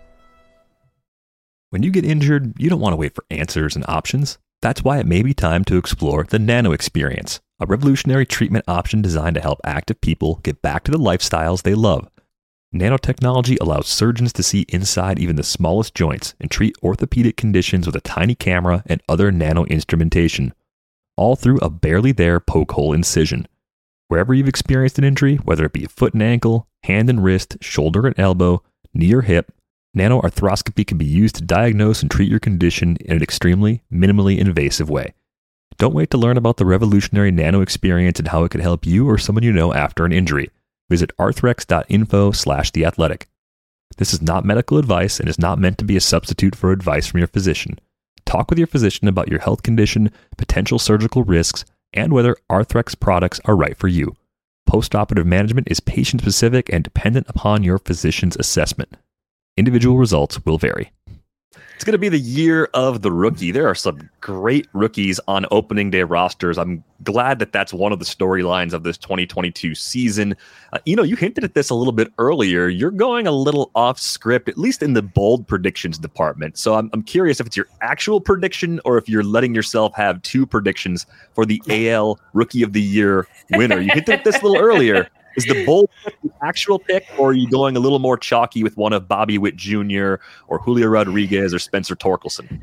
When you get injured, you don't want to wait for answers and options. That's why it may be time to explore the Nano Experience, a revolutionary treatment option designed to help active people get back to the lifestyles they love. Nanotechnology allows surgeons to see inside even the smallest joints and treat orthopedic conditions with a tiny camera and other nano instrumentation, all through a barely there poke hole incision. Wherever you've experienced an injury, whether it be foot and ankle, hand and wrist, shoulder and elbow, knee or hip, nanoarthroscopy can be used to diagnose and treat your condition in an extremely, minimally invasive way. Don't wait to learn about the revolutionary Nano Experience and how it could help you or someone you know after an injury. Visit arthrex.info/theathletic. This is not medical advice and is not meant to be a substitute for advice from your physician. Talk with your physician about your health condition, potential surgical risks, and whether Arthrex products are right for you. Postoperative management is patient-specific and dependent upon your physician's assessment. Individual results will vary. It's going to be the year of the rookie. There are some great rookies on opening day rosters. I'm glad that that's one of the storylines of this 2022 season. You hinted at this a little bit earlier. You're going a little off script, at least in the bold predictions department. So I'm curious if it's your actual prediction or if you're letting yourself have two predictions for the AL Rookie of the Year winner. You hinted at this a little earlier. Is the bold pick the actual pick, or are you going a little more chalky with one of Bobby Witt Jr. or Julio Rodriguez or Spencer Torkelson?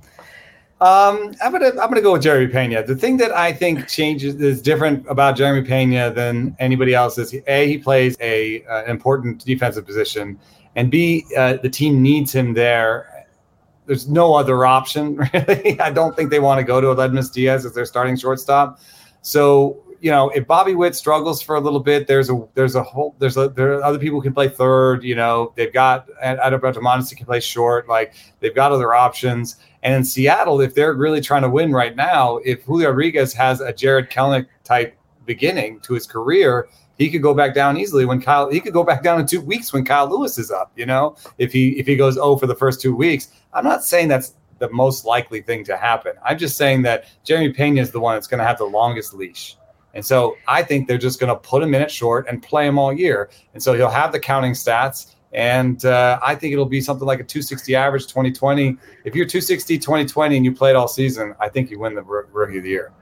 I'm gonna go with Jeremy Pena. The thing that I think is different about Jeremy Pena than anybody else is A, he plays an important defensive position, and B, the team needs him there. There's no other option really. I don't think they want to go to Aledmus Diaz as their starting shortstop. So if Bobby Witt struggles for a little bit, there are other people who can play third. They've got Adalberto Mondesi can play short. Like, they've got other options. And in Seattle, if they're really trying to win right now, if Julio Rodriguez has a Jared Kelenic type beginning to his career, he could go back down easily he could go back down in 2 weeks when Kyle Lewis is up. If he goes 0 for the first 2 weeks. I'm not saying that's the most likely thing to happen. I'm just saying that Jeremy Pena is the one that's going to have the longest leash. And so I think they're just going to put him in at short and play him all year. And so he'll have the counting stats. And I think it'll be something like a 260 average 2020. If you're 260 2020 and you played all season, I think you win the Rookie of the Year.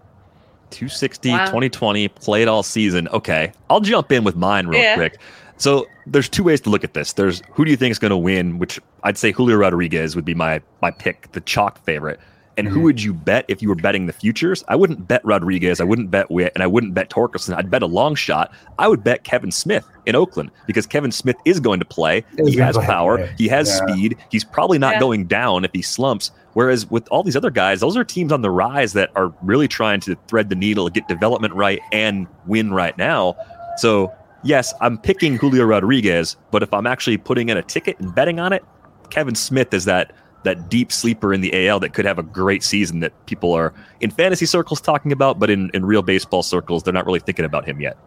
260 2020, played all season. Okay, I'll jump in with mine real quick. So there's two ways to look at this. There's who do you think is going to win, which I'd say Julio Rodriguez would be my pick, the chalk favorite. And who would you bet if you were betting the futures? I wouldn't bet Rodriguez. I wouldn't bet Witt, and I wouldn't bet Torkelson. I'd bet a long shot. I would bet Kevin Smith in Oakland because Kevin Smith is going to play. He has power. He has speed. He's probably not going down if he slumps. Whereas with all these other guys, those are teams on the rise that are really trying to thread the needle, get development right, and win right now. So, yes, I'm picking Julio Rodriguez, but if I'm actually putting in a ticket and betting on it, Kevin Smith is that deep sleeper in the AL that could have a great season that people are in fantasy circles talking about, but in real baseball circles, they're not really thinking about him yet.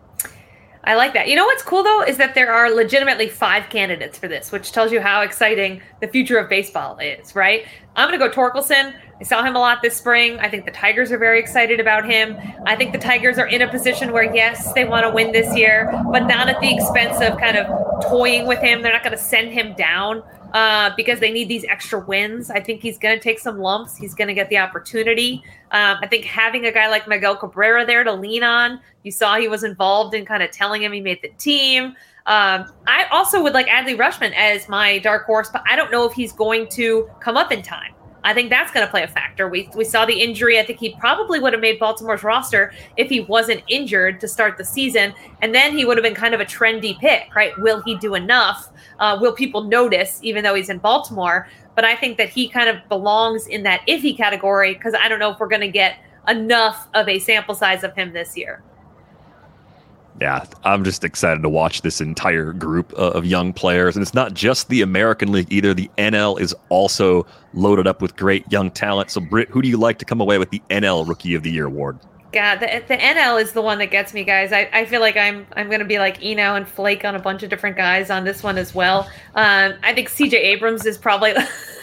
I like that. You know what's cool, though, is that there are legitimately 5 candidates for this, which tells you how exciting the future of baseball is, right? I'm going to go Torkelson. I saw him a lot this spring. I think the Tigers are very excited about him. I think the Tigers are in a position where, yes, they want to win this year, but not at the expense of kind of toying with him. They're not going to send him down. because they need these extra wins. I think he's going to take some lumps. He's going to get the opportunity. I think having a guy like Miguel Cabrera there to lean on, you saw he was involved in kind of telling him he made the team. I also would like Adley Rutschman as my dark horse, but I don't know if he's going to come up in time. I think that's going to play a factor. We saw the injury. I think he probably would have made Baltimore's roster if he wasn't injured to start the season. And then he would have been kind of a trendy pick, right? Will he do enough? Will people notice, even though he's in Baltimore? But I think that he kind of belongs in that iffy category because I don't know if we're going to get enough of a sample size of him this year. Yeah, I'm just excited to watch this entire group of young players. And it's not just the American League either. The NL is also loaded up with great young talent. So, Britt, who do you like to come away with the NL Rookie of the Year award? God, the NL is the one that gets me, guys. I feel like I'm going to be like Eno and flake on a bunch of different guys on this one as well. I think CJ Abrams is probably...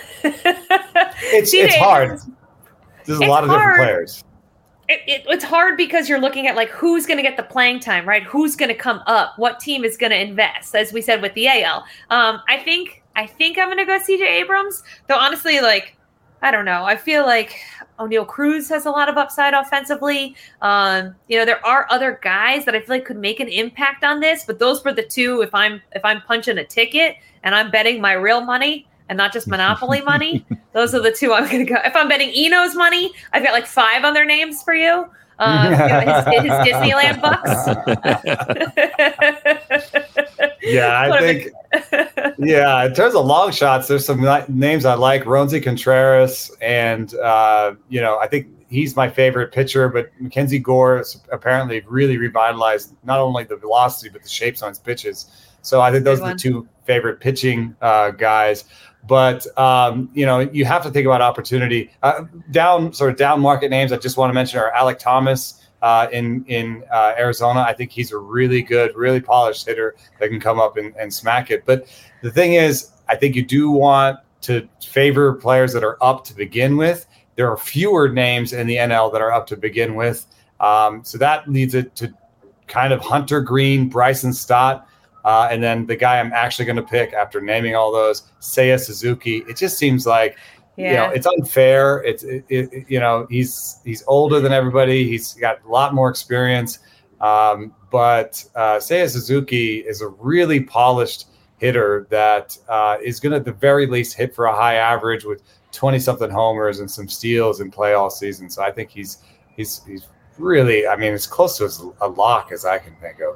It's hard. There's a lot of different players. It's hard because you're looking at like who's going to get the playing time, right? Who's going to come up? What team is going to invest? As we said with the AL, I think I'm going to go CJ Abrams. Though honestly, like I don't know. I feel like O'Neal Cruz has a lot of upside offensively. There are other guys that I feel like could make an impact on this, but those were the two. If I'm punching a ticket and I'm betting my real money and not just Monopoly money, those are the two I'm going to go. If I'm betting Eno's money, I've got like 5 other names for you. His Disneyland bucks. Yeah, I think. Yeah, in terms of long shots, there's some names I like. Roansy Contreras, and I think he's my favorite pitcher. But Mackenzie Gore has apparently really revitalized not only the velocity but the shapes on his pitches. So I think those are the 2 favorite pitching guys. But you have to think about opportunity. Down market names I just want to mention are Alek Thomas in Arizona. I think he's a really good, really polished hitter that can come up and smack it. But the thing is, I think you do want to favor players that are up to begin with. There are fewer names in the NL that are up to begin with. So that leads it to kind of Hunter Green, Bryson Stott. And then the guy I'm actually going to pick after naming all those, Seiya Suzuki. It just seems like, it's unfair. He's older than everybody. He's got a lot more experience. But Seiya Suzuki is a really polished hitter that is going to at the very least hit for a high average with 20-something homers and some steals and play all season. So I think he's really, as close to a lock as I can think of.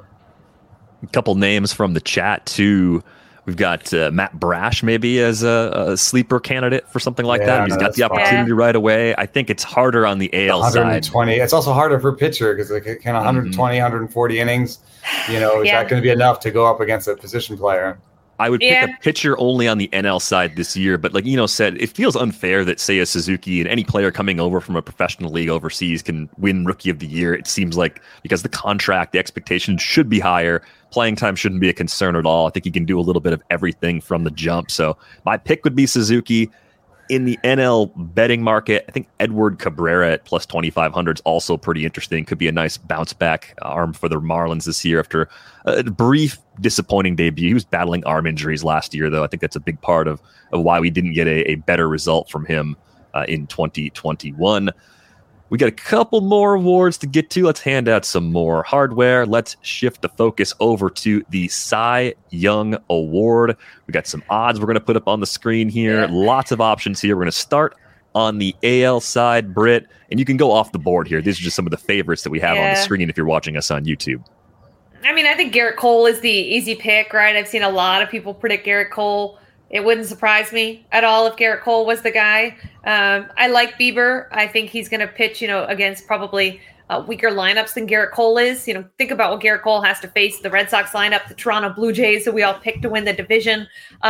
A couple names from the chat too. We've got Matt Brash maybe as a sleeper candidate for something like that. He's got the opportunity right away. I think it's harder on the AL 120. Side. It's also harder for a pitcher because like kind of 120, 140 innings. Is that going to be enough to go up against a position player? I would pick a pitcher only on the NL side this year, but like Eno said, it feels unfair that Seiya Suzuki and any player coming over from a professional league overseas can win Rookie of the Year. It seems like because the contract, the expectation should be higher. Playing time shouldn't be a concern at all. I think he can do a little bit of everything from the jump. So my pick would be Suzuki. In the NL betting market, I think Edward Cabrera at plus 2,500 is also pretty interesting. Could be a nice bounce back arm for the Marlins this year after a brief disappointing debut. He was battling arm injuries last year, though. I think that's a big part of why we didn't get a better result from him in 2021. We got a couple more awards to get to. Let's hand out some more hardware. Let's shift the focus over to the Cy Young Award. We got some odds we're going to put up on the screen here. Yeah. Lots of options here. We're going to start on the AL side, Britt, and you can go off the board here. These are just some of the favorites that we have on the screen if you're watching us on YouTube. I think Garrett Cole is the easy pick, right? I've seen a lot of people predict Garrett Cole. It wouldn't surprise me at all if Garrett Cole was the guy. I like Bieber. I think he's going to pitch, against probably weaker lineups than Garrett Cole is. Think about what Garrett Cole has to face: the Red Sox lineup, the Toronto Blue Jays that we all picked to win the division.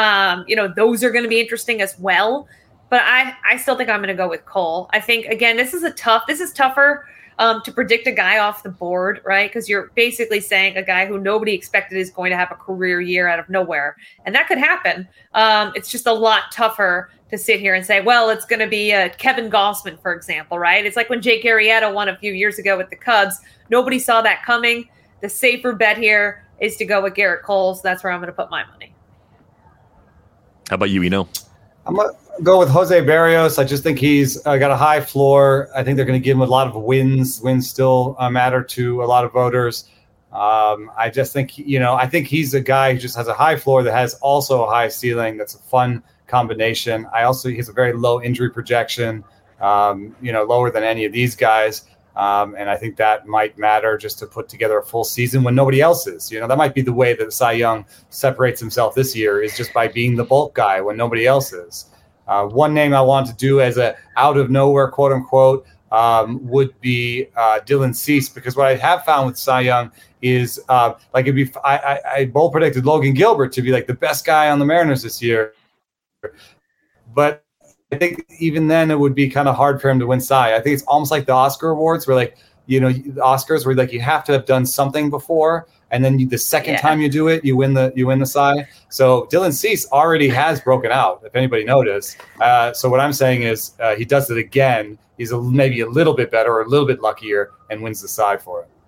Those are going to be interesting as well. But I still think I'm going to go with Cole. I think, again, this is tougher to predict a guy off the board, right? Because you're basically saying a guy who nobody expected is going to have a career year out of nowhere. And that could happen. It's just a lot tougher to sit here and say, well, it's going to be Kevin Gausman, for example, right? It's like when Jake Arrieta won a few years ago with the Cubs. Nobody saw that coming. The safer bet here is to go with Garrett Cole. So that's where I'm going to put my money. How about you, Eno? I'm going to go with Jose Berrios. I just think he's got a high floor. I think they're going to give him a lot of wins. Wins still matter to a lot of voters. I just think, I think he's a guy who just has a high floor that has also a high ceiling. That's a fun combination. He has a very low injury projection, lower than any of these guys. And I think that might matter just to put together a full season when nobody else is. That might be the way that Cy Young separates himself this year, is just by being the bulk guy when nobody else is. One name I want to do as a out of nowhere, quote unquote, would be Dylan Cease, because what I have found with Cy Young is I bold predicted Logan Gilbert to be like the best guy on the Mariners this year, but I think even then it would be kind of hard for him to win Cy. I think it's almost like the Oscar awards where the Oscars where you have to have done something before, and then the second time you do it, you win the Cy. So Dylan Cease already has broken out, if anybody noticed. So what I'm saying is he does it again. He's maybe a little bit better or a little bit luckier and wins the Cy for it.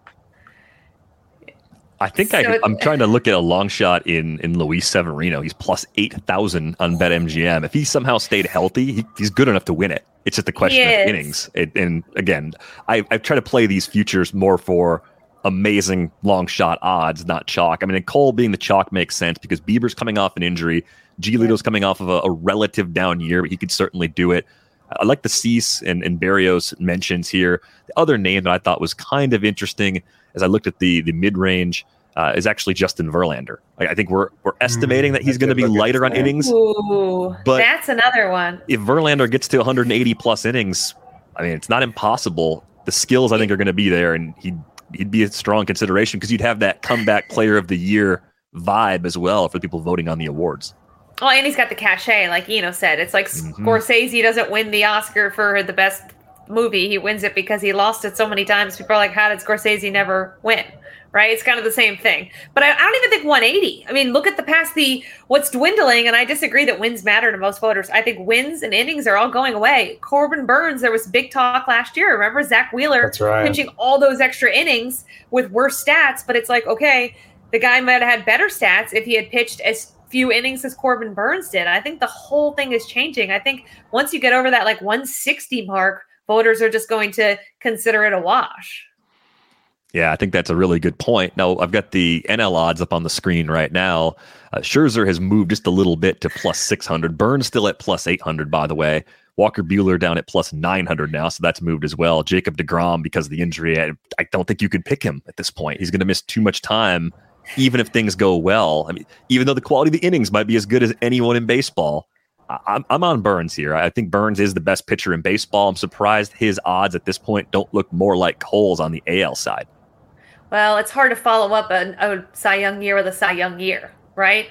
I think I'm trying to look at a long shot in Luis Severino. He's plus 8,000 on BetMGM. If he somehow stayed healthy, he's good enough to win it. It's just a question of innings. And again, I try to play these futures more for amazing long shot odds, not chalk. I mean, and Cole being the chalk makes sense because Bieber's coming off an injury. Giolito's coming off of a relative down year, but he could certainly do it. I like the Cease and Berrios mentions here. The other name that I thought was kind of interesting as I looked at the mid-range is actually Justin Verlander. I think we're estimating that he's going to be lighter on innings. Ooh, but that's another one. If Verlander gets to 180 plus innings, I mean, it's not impossible. The skills I think are going to be there, and he'd be a strong consideration because you'd have that comeback player of the year vibe as well for people voting on the awards. Oh, and he's got the cachet, like Eno said. It's like Scorsese doesn't win the Oscar for the best movie. He wins it because he lost it so many times. People are like, how did Scorsese never win? Right? It's kind of the same thing. But I don't even think 180. I mean, look at what's dwindling, and I disagree that wins matter to most voters. I think wins and innings are all going away. Corbin Burns, there was big talk last year. Remember Zach Wheeler pinching all those extra innings with worse stats, but it's like, okay, the guy might have had better stats if he had pitched as few innings as Corbin Burns did. I think the whole thing is changing. I think once you get over that 160 mark, voters are just going to consider it a wash. Yeah, I think that's a really good point. Now, I've got the NL odds up on the screen right now. Scherzer has moved just a little bit to plus 600. Burns still at plus 800, by the way. Walker Buehler down at plus 900 now, so that's moved as well. Jacob deGrom, because of the injury, I don't think you could pick him at this point. He's going to miss too much time, even if things go well. I mean, even though the quality of the innings might be as good as anyone in baseball, I'm on Burns here. I think Burns is the best pitcher in baseball. I'm surprised his odds at this point don't look more like Cole's on the AL side. Well, it's hard to follow up a Cy Young year with a Cy Young year, right?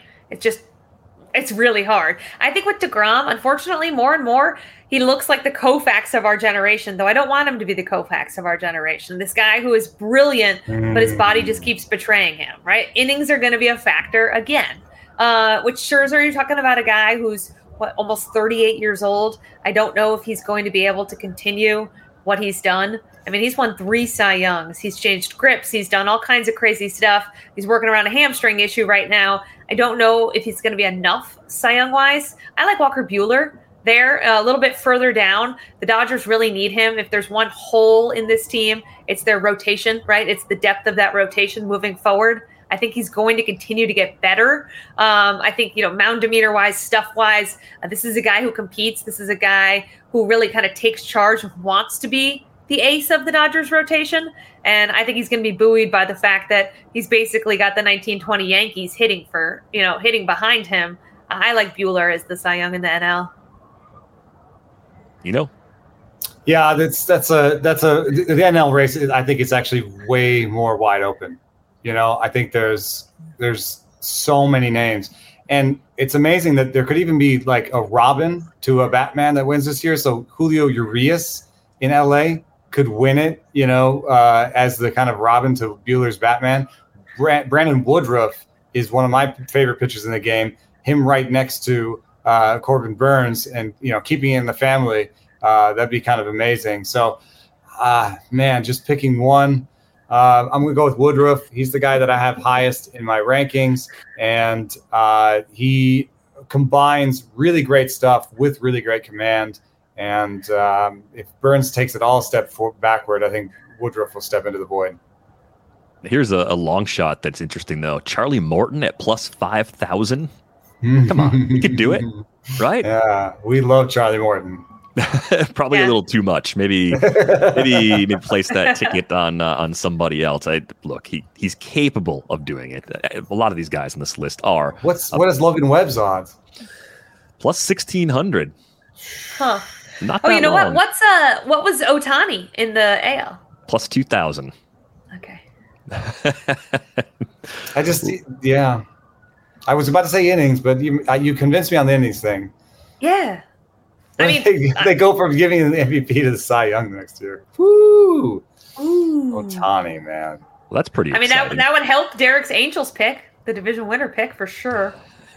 It's really hard. I think with deGrom, unfortunately, more and more, he looks like the Koufax of our generation, though I don't want him to be the Koufax of our generation. This guy who is brilliant, but his body just keeps betraying him, right? Innings are going to be a factor again. With Scherzer, you're talking about a guy who's, almost 38 years old. I don't know if he's going to be able to continue what he's done. I mean, he's won 3 Cy Youngs. He's changed grips. He's done all kinds of crazy stuff. He's working around a hamstring issue right now. I don't know if he's going to be enough Cy Young-wise. I like Walker Buehler there, a little bit further down. The Dodgers really need him. If there's one hole in this team, it's their rotation, right? It's the depth of that rotation moving forward. I think he's going to continue to get better. I think, mound demeanor-wise, stuff-wise, this is a guy who competes. This is a guy who really kind of takes charge and wants to be the ace of the Dodgers rotation. And I think he's going to be buoyed by the fact that he's basically got the 1920 Yankees hitting behind him. I like Buehler as the Cy Young in the NL. Yeah, the NL race. I think it's actually way more wide open. I think there's so many names, and it's amazing that there could even be like a Robin to a Batman that wins this year. So Julio Urias in LA could win it, as the kind of Robin to Buehler's Batman. Brandon Woodruff is one of my favorite pitchers in the game. Him right next to Corbin Burns, and keeping it in the family, that'd be kind of amazing. So, just picking one. I'm going to go with Woodruff. He's the guy that I have highest in my rankings, and he combines really great stuff with really great command. And if Burns takes it all a step backward, I think Woodruff will step into the void. Here's a long shot that's interesting, though. Charlie Morton at plus 5,000. Come on, he could do it, right? Yeah, we love Charlie Morton. Probably a little too much. Maybe place that ticket on somebody else. He's capable of doing it. A lot of these guys on this list are. What is Logan Webb's odds? Plus 1,600. Huh. Not Oh, that you know long. what was Ohtani in the AL? Plus 2,000. Okay. I was about to say innings, but you convinced me on the innings thing. Yeah. I mean, they go from giving the MVP to the Cy Young next year. Woo! Ohtani, man. Well, that's pretty I mean, exciting. that would help Derek's Angels pick, the division winner pick for sure.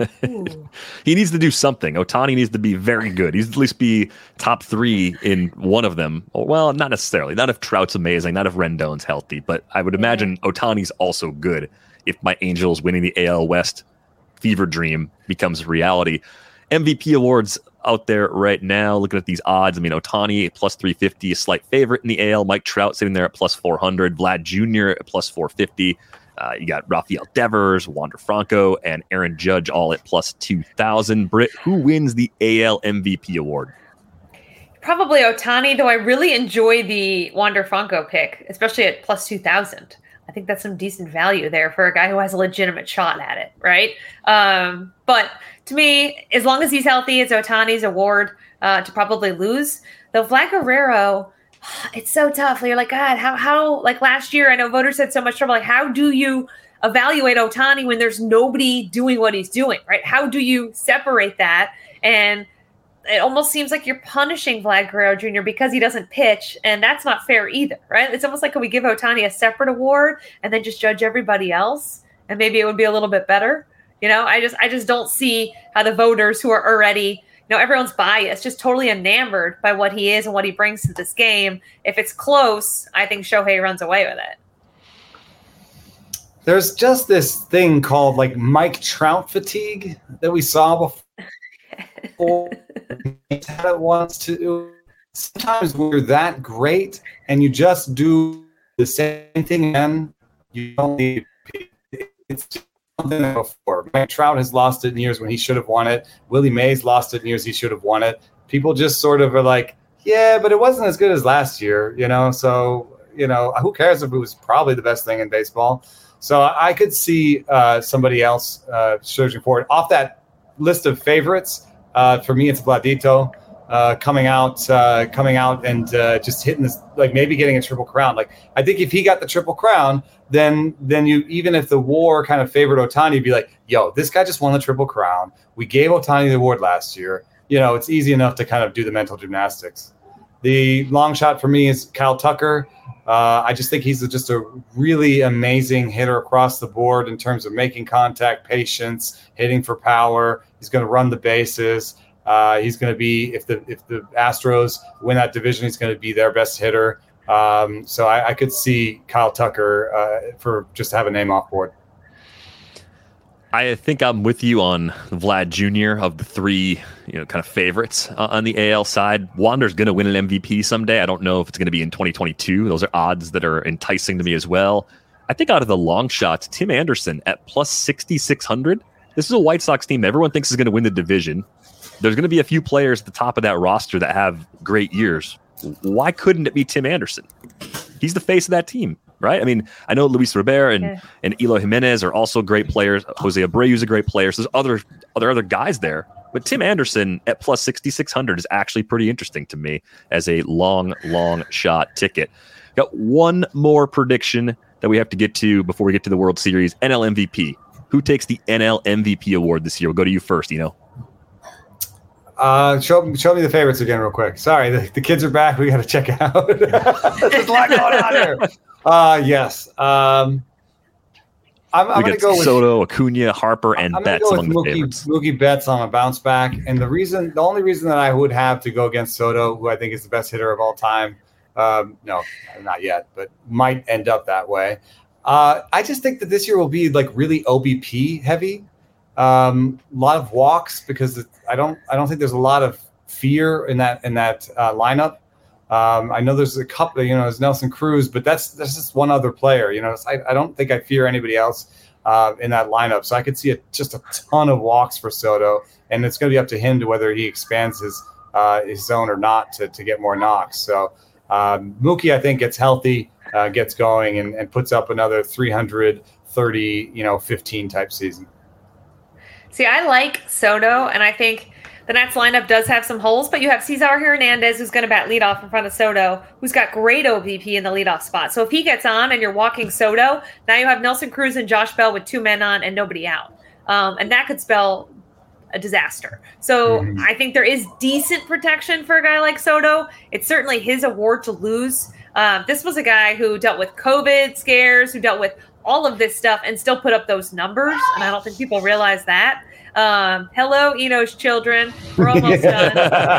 He needs to do something. Ohtani needs to be very good. He needs to at least be top 3 in one of them. Well, not necessarily. Not if Trout's amazing, not if Rendon's healthy, but I would imagine Ohtani's also good if my Angels winning the AL West fever dream becomes reality. MVP awards out there right now. Looking at these odds, I mean, Ohtani at plus 350, a slight favorite in the AL. Mike Trout sitting there at plus 400. Vlad Jr. at plus 450. You got Rafael Devers, Wander Franco, and Aaron Judge all at plus 2,000. Britt, who wins the AL MVP award? Probably Ohtani, though I really enjoy the Wander Franco pick, especially at plus 2,000. I think that's some decent value there for a guy who has a legitimate shot at it, right? But to me, as long as he's healthy, it's Ohtani's award to probably lose. Though Vlad Guerrero, it's so tough. You're like, God, how like last year, I know voters had so much trouble. Like, how do you evaluate Ohtani when there's nobody doing what he's doing, right? How do you separate that? And it almost seems like you're punishing Vlad Guerrero Jr. because he doesn't pitch, and that's not fair either, right? It's almost like, can we give Ohtani a separate award and then just judge everybody else, and maybe it would be a little bit better? You know, I just don't see how the voters who are already, everyone's biased, just totally enamored by what he is and what he brings to this game. If it's close, I think Shohei runs away with it. There's just this thing called like Mike Trout fatigue that we saw before. Had it once too. Sometimes we're that great and you just do the same thing again. You don't need it's just something before. Mike Trout has lost it in years when he should have won it. Willie Mays lost it in years he should have won it. People just sort of are like, yeah, but it wasn't as good as last year, So, who cares if it was probably the best thing in baseball? So I could see somebody else surging forward. Off that list of favorites, for me, it's Vladito coming out and just hitting this, like maybe getting a triple crown. Like I think if he got the triple crown, then you, even if the WAR kind of favored Ohtani, you'd be like, yo, this guy just won the triple crown. We gave Ohtani the award last year. It's easy enough to kind of do the mental gymnastics. The long shot for me is Kyle Tucker. I just think he's just a really amazing hitter across the board in terms of making contact, patience, hitting for power. He's going to run the bases. He's going to be, if the Astros win that division, he's going to be their best hitter. So I could see Kyle Tucker for just to have a name off board. I think I'm with you on Vlad Jr. of the three, kind of favorites on the AL side. Wander's going to win an MVP someday. I don't know if it's going to be in 2022. Those are odds that are enticing to me as well. I think out of the long shots, Tim Anderson at plus 6,600. This is a White Sox team everyone thinks is going to win the division. There's going to be a few players at the top of that roster that have great years. Why couldn't it be Tim Anderson? He's the face of that team, right? I mean, I know Luis Robert and Eloy Jimenez are also great players. Jose Abreu's a great player. So there's other guys there. But Tim Anderson at plus 6,600 is actually pretty interesting to me as a long shot ticket. Got one more prediction that we have to get to before we get to the World Series. NL MVP. Who takes the NL MVP award this year? We'll go to you first, Show me the favorites again real quick. Sorry, the kids are back. We got to check out. There's a lot going on here. Yes. I'm going to go with Soto, Acuna, Harper, and Betts among the favorites. Mookie Betts on a bounce back. And the only reason that I would have to go against Soto, who I think is the best hitter of all time, no, not yet, but might end up that way. I just think that this year will be like really OBP heavy. lot of walks because I don't think there's a lot of fear in that lineup. I know there's a couple, there's Nelson Cruz, but that's just one other player. I don't think I fear anybody else in that lineup. So I could see just a ton of walks for Soto, and it's going to be up to him to whether he expands his zone or not to get more knocks. So Mookie, I think, gets healthy, gets going, and puts up another 330, 15 type season. See, I like Soto, and I think the Nats lineup does have some holes, but you have Cesar Hernandez, who's going to bat leadoff in front of Soto, who's got great OBP in the leadoff spot. So if he gets on and you're walking Soto, now you have Nelson Cruz and Josh Bell with 2 men on and nobody out. And that could spell a disaster. So I think there is decent protection for a guy like Soto. It's certainly his award to lose. This was a guy who dealt with COVID scares, who dealt with all of this stuff and still put up those numbers. And I don't think people realize that. Hello, Eno's children. We're almost done.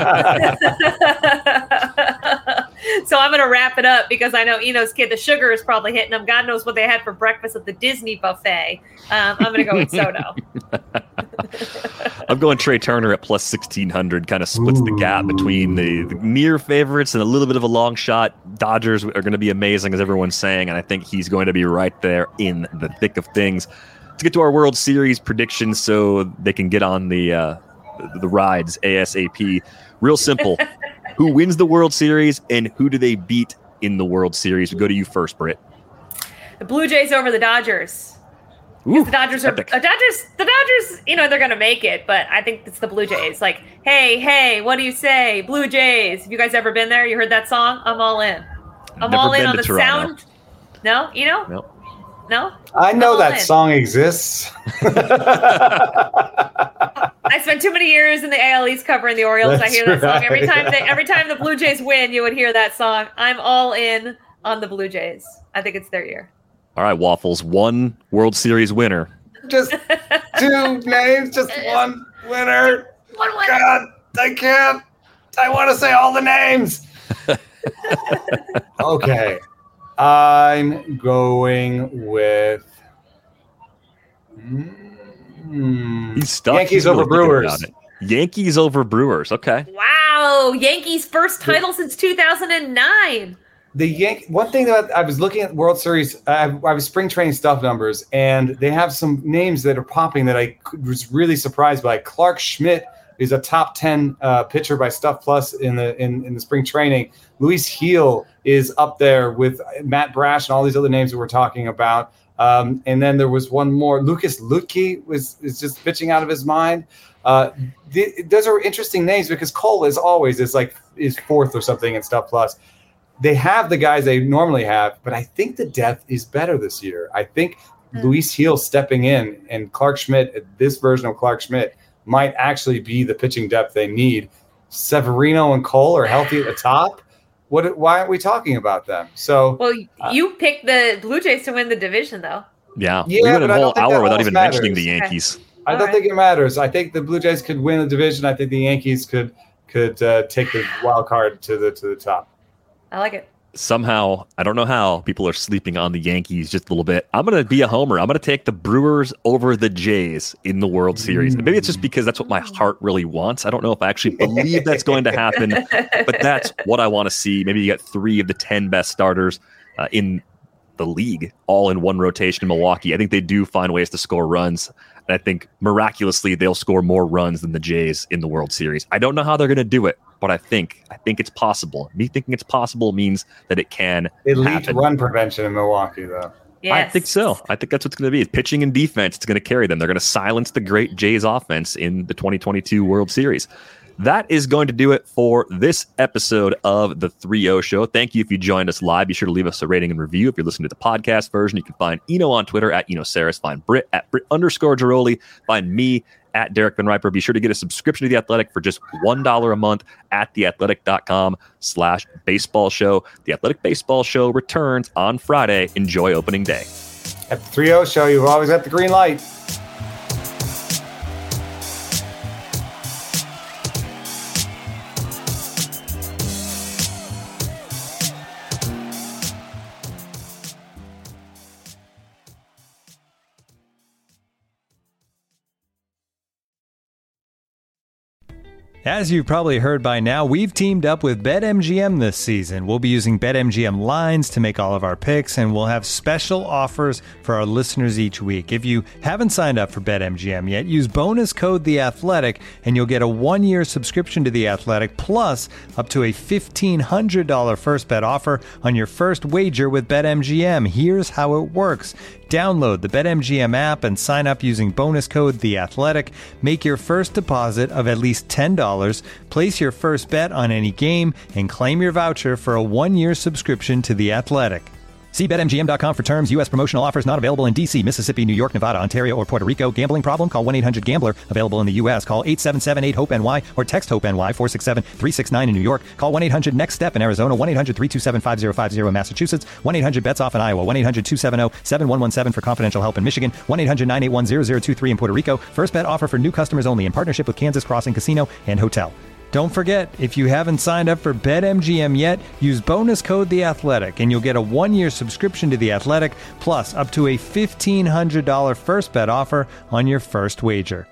So I'm going to wrap it up because I know Eno's kid, the sugar is probably hitting them. God knows what they had for breakfast at the Disney buffet. I'm going to go with Soto. I'm going Trey Turner at plus 1,600. Kind of splits the gap between the near favorites and a little bit of a long shot. Dodgers are going to be amazing, as everyone's saying, and I think he's going to be right there in the thick of things. To get to our World Series predictions so they can get on the rides ASAP. Real simple. Who wins the World Series and who do they beat in the World Series? We go to you first, Britt. The Blue Jays over the Dodgers. Ooh, the Dodgers are epic. the Dodgers, they're going to make it, but I think it's the Blue Jays. Like, hey, what do you say? Blue Jays. Have you guys ever been there? You heard that song? I'm all in. I'm all in on the Toronto. sound. No? No? I know that song exists. I spent too many years in the AL East covering the Orioles. That's I hear that song every right. time. Every time the Blue Jays win, you would hear that song. I'm all in on the Blue Jays. I think it's their year. All right, Waffles. One World Series winner. Just 2 names, just one winner. One winner. God, I can't. I want to say all the names. Okay. I'm going with He's stuck. Yankees He's over really thinking Brewers. about it. Yankees over Brewers. Okay. Wow. Yankees' first title since 2009. One thing that I was looking at World Series, I was spring training stuff numbers, and they have some names that are popping that I was really surprised by. Clark Schmidt is a top 10 pitcher by Stuff Plus in the spring training. Luis Heel is up there with Matt Brash and all these other names that we're talking about. And then there was one more. Lucas Luetke is just pitching out of his mind. Those are interesting names because Cole is fourth or something in Stuff Plus. They have the guys they normally have, but I think the depth is better this year. I think Luis Heel stepping in and Clark Schmidt, this version of Clark Schmidt, might actually be the pitching depth they need. Severino and Cole are healthy at the top. Why aren't we talking about them? So, well, you picked the Blue Jays to win the division, though. Yeah, we went a whole hour without even mentioning the matters. Yankees. I don't think it matters. I think the Blue Jays could win the division. I think the Yankees could take the wild card to the top. I like it. Somehow, I don't know how, people are sleeping on the Yankees just a little bit. I'm going to be a homer. I'm going to take the Brewers over the Jays in the World Series. Maybe it's just because that's what my heart really wants. I don't know if I actually believe that's going to happen, but that's what I want to see. Maybe you got 3 of the 10 best starters in the league all in one rotation in Milwaukee. I think they do find ways to score runs. And I think miraculously they'll score more runs than the Jays in the World Series. I don't know how they're going to do it, but I think it's possible. Me thinking it's possible means that it can elite happen. Run prevention in Milwaukee, though. Yes. I think so. I think that's what's going to be. It's pitching and defense. It's going to carry them. They're going to silence the great Jays offense in the 2022 World Series. That is going to do it for this episode of the 3-0 Show. Thank you if you joined us live. Be sure to leave us a rating and review. If you're listening to the podcast version, you can find Eno on Twitter at EnoSaris. Find Britt at Britt_Giroli. Find me at Derek Van Riper. Be sure to get a subscription to The Athletic for just $1 a month at theathletic.com/baseball show. The Athletic Baseball Show returns on Friday. Enjoy opening day. At the 3-0 Show, you've always got the green light. As you've probably heard by now, we've teamed up with BetMGM this season. We'll be using BetMGM lines to make all of our picks, and we'll have special offers for our listeners each week. If you haven't signed up for BetMGM yet, use bonus code The Athletic, and you'll get a 1-year subscription to The Athletic, plus up to a $1,500 first bet offer on your first wager with BetMGM. Here's how it works. Download the BetMGM app and sign up using bonus code The Athletic. Make your first deposit of at least $10. Place your first bet on any game and claim your voucher for a 1-year subscription to The Athletic. See BetMGM.com for terms. U.S. promotional offers not available in D.C., Mississippi, New York, Nevada, Ontario, or Puerto Rico. Gambling problem? Call 1-800-GAMBLER. Available in the U.S. Call 877-8-HOPE-NY or text HOPE-NY 467-369 in New York. Call 1-800-NEXT-STEP in Arizona. 1-800-327-5050 in Massachusetts. 1-800-BETS-OFF in Iowa. 1-800-270-7117 for confidential help in Michigan. 1-800-981-0023 in Puerto Rico. First bet offer for new customers only in partnership with Kansas Crossing Casino and Hotel. Don't forget, if you haven't signed up for BetMGM yet, use bonus code The Athletic, and you'll get a 1-year subscription to The Athletic, plus up to a $1,500 first bet offer on your first wager.